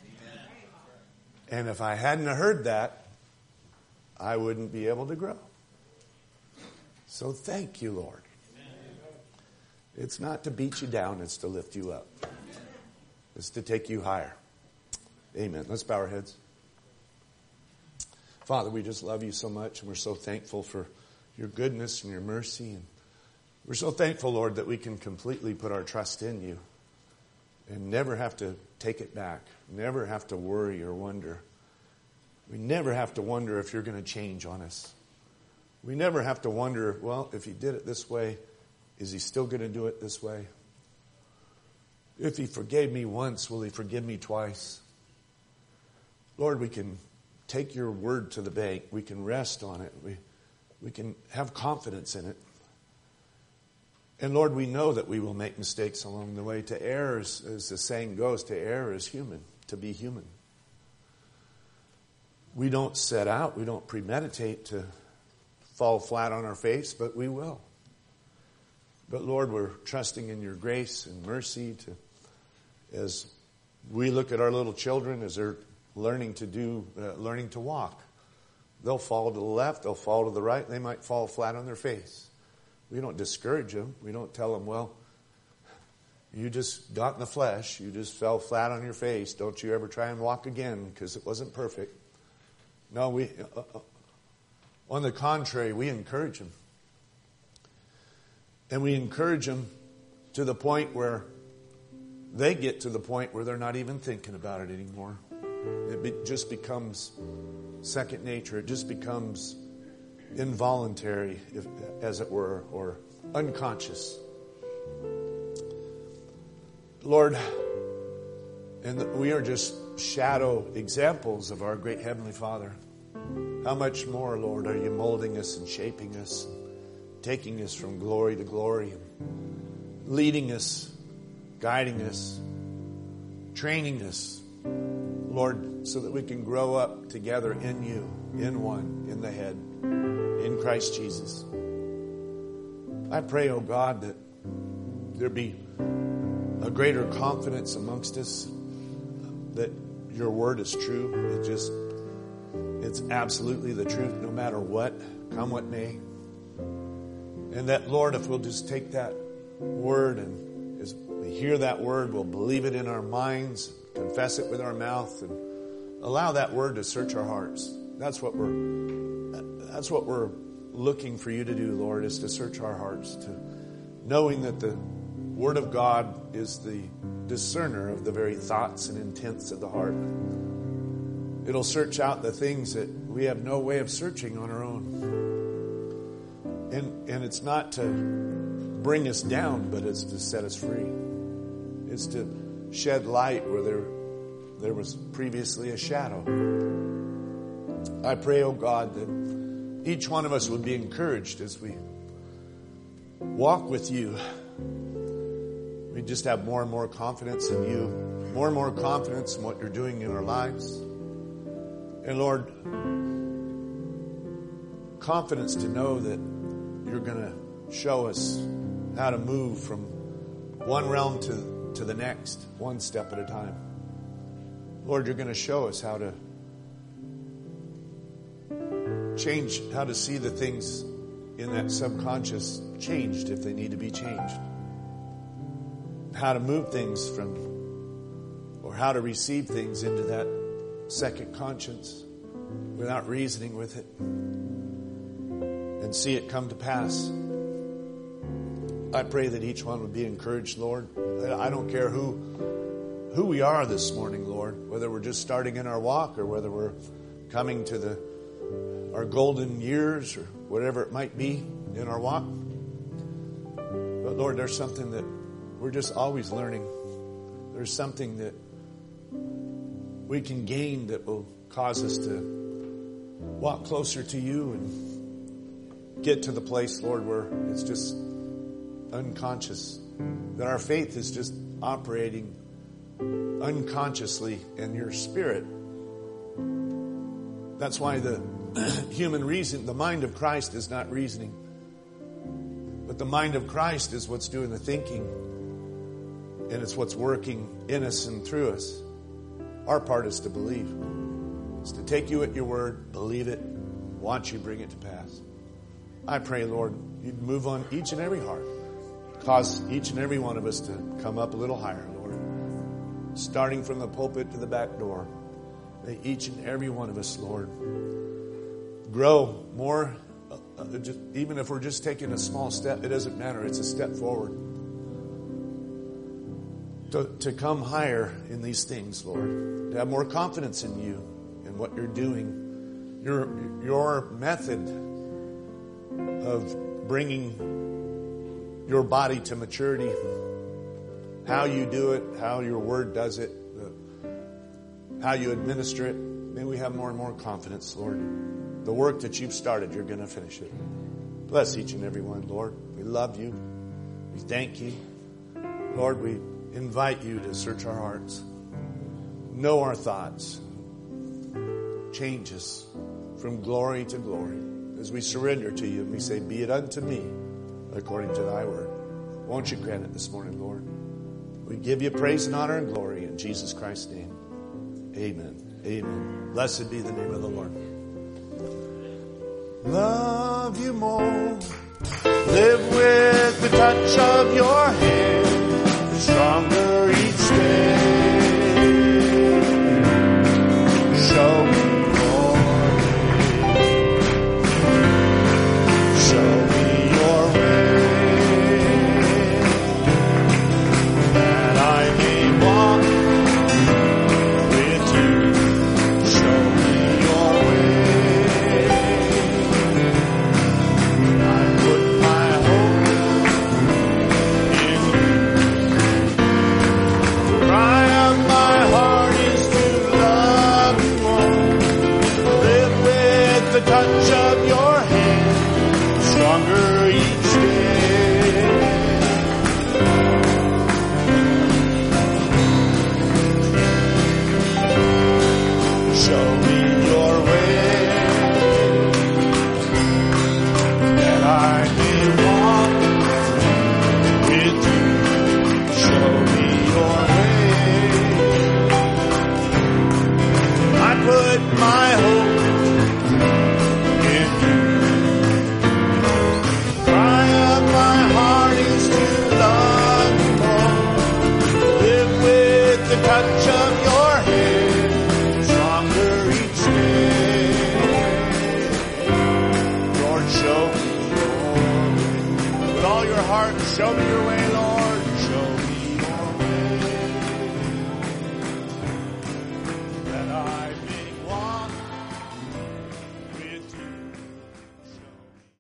And if I hadn't heard that, I wouldn't be able to grow. So thank you, Lord. It's not to beat you down, it's to lift you up. It's to take you higher. Amen. Let's bow our heads. Father, we just love you so much, and we're so thankful for your goodness and your mercy. And we're so thankful, Lord, that we can completely put our trust in you and never have to take it back, never have to worry or wonder. We never have to wonder if you're going to change on us. We never have to wonder, well, if he did it this way, is he still going to do it this way? If he forgave me once, will he forgive me twice? Lord, we can take your word to the bank. We can rest on it. We can have confidence in it. And Lord, we know that we will make mistakes along the way. To err, as the saying goes, to err is human, to be human. We don't set out, we don't premeditate to fall flat on our face, but we will. But Lord, we're trusting in your grace and mercy as we look at our little children, as they're learning to walk. They'll fall to the left, they'll fall to the right, they might fall flat on their face. We don't discourage them. We don't tell them, well, you just got in the flesh. You just fell flat on your face. Don't you ever try and walk again because it wasn't perfect. No, on the contrary, we encourage them. And we encourage them to the point where they get to the point where they're not even thinking about it anymore. It just becomes second nature. It just becomes involuntary, as it were, or unconscious. Lord, and we are just shadow examples of our great Heavenly Father. How much more, Lord, are you molding us and shaping us, taking us from glory to glory, leading us, guiding us, training us Lord, so that we can grow up together in you, in one, in the head, in Christ Jesus. I pray, oh God, that there be a greater confidence amongst us that your word is true. It's absolutely the truth no matter what, come what may. And that, Lord, if we'll just take that word and as we hear that word, we'll believe it in our minds, confess it with our mouth, and allow that word to search our hearts. That's what we're looking for you to do, Lord, is to search our hearts, to knowing that the Word of God is the discerner of the very thoughts and intents of the heart. It'll search out the things that we have no way of searching on our own. And it's not to bring us down, but it's to set us free. It's to shed light where there was previously a shadow. I pray, oh God, that each one of us would be encouraged as we walk with you. We just have more and more confidence in you, more and more confidence in what you're doing in our lives. And Lord, confidence to know that you're going to show us how to move from one realm to the next, one step at a time. Lord, you're going to show us how to change, how to see the things in that subconscious changed if they need to be changed. How to move things from, or how to receive things into that second conscience without reasoning with it and see it come to pass. I pray that each one would be encouraged, Lord. I don't care who we are this morning, Lord, whether we're just starting in our walk or whether we're coming to our golden years or whatever it might be in our walk. But Lord, there's something that we're just always learning. There's something that we can gain that will cause us to walk closer to you and get to the place, Lord, where it's just unconscious. That our faith is just operating unconsciously in your spirit. That's why the human reason, the mind of Christ is not reasoning. But the mind of Christ is what's doing the thinking. And it's what's working in us and through us. Our part is to believe. It's to take you at your word, believe it, watch you bring it to pass. I pray, Lord, you'd move on each and every heart. Cause each and every one of us to come up a little higher, Lord. Starting from the pulpit to the back door. May each and every one of us, Lord, grow more. Even if we're just taking a small step, it doesn't matter. It's a step forward. To come higher in these things, Lord. To have more confidence in you and what you're doing. Your method of bringing your body to maturity. How you do it, how your word does it, how you administer it. May we have more and more confidence, Lord. The work that you've started, you're going to finish it. Bless each and every one, Lord. We love you. We thank you. Lord, we invite you to search our hearts. Know our thoughts. Change us from glory to glory. As we surrender to you and we say, be it unto me according to thy word. Won't you grant it this morning, Lord? We give you praise and honor and glory in Jesus Christ's name. Amen. Amen. Blessed be the name of the Lord. Love you more. Live with the touch of your hand. Stronger each day. Show me your way. Show me your way. That I may walk with you. Show me your way. I put my hope in heart. Show me your way, Lord.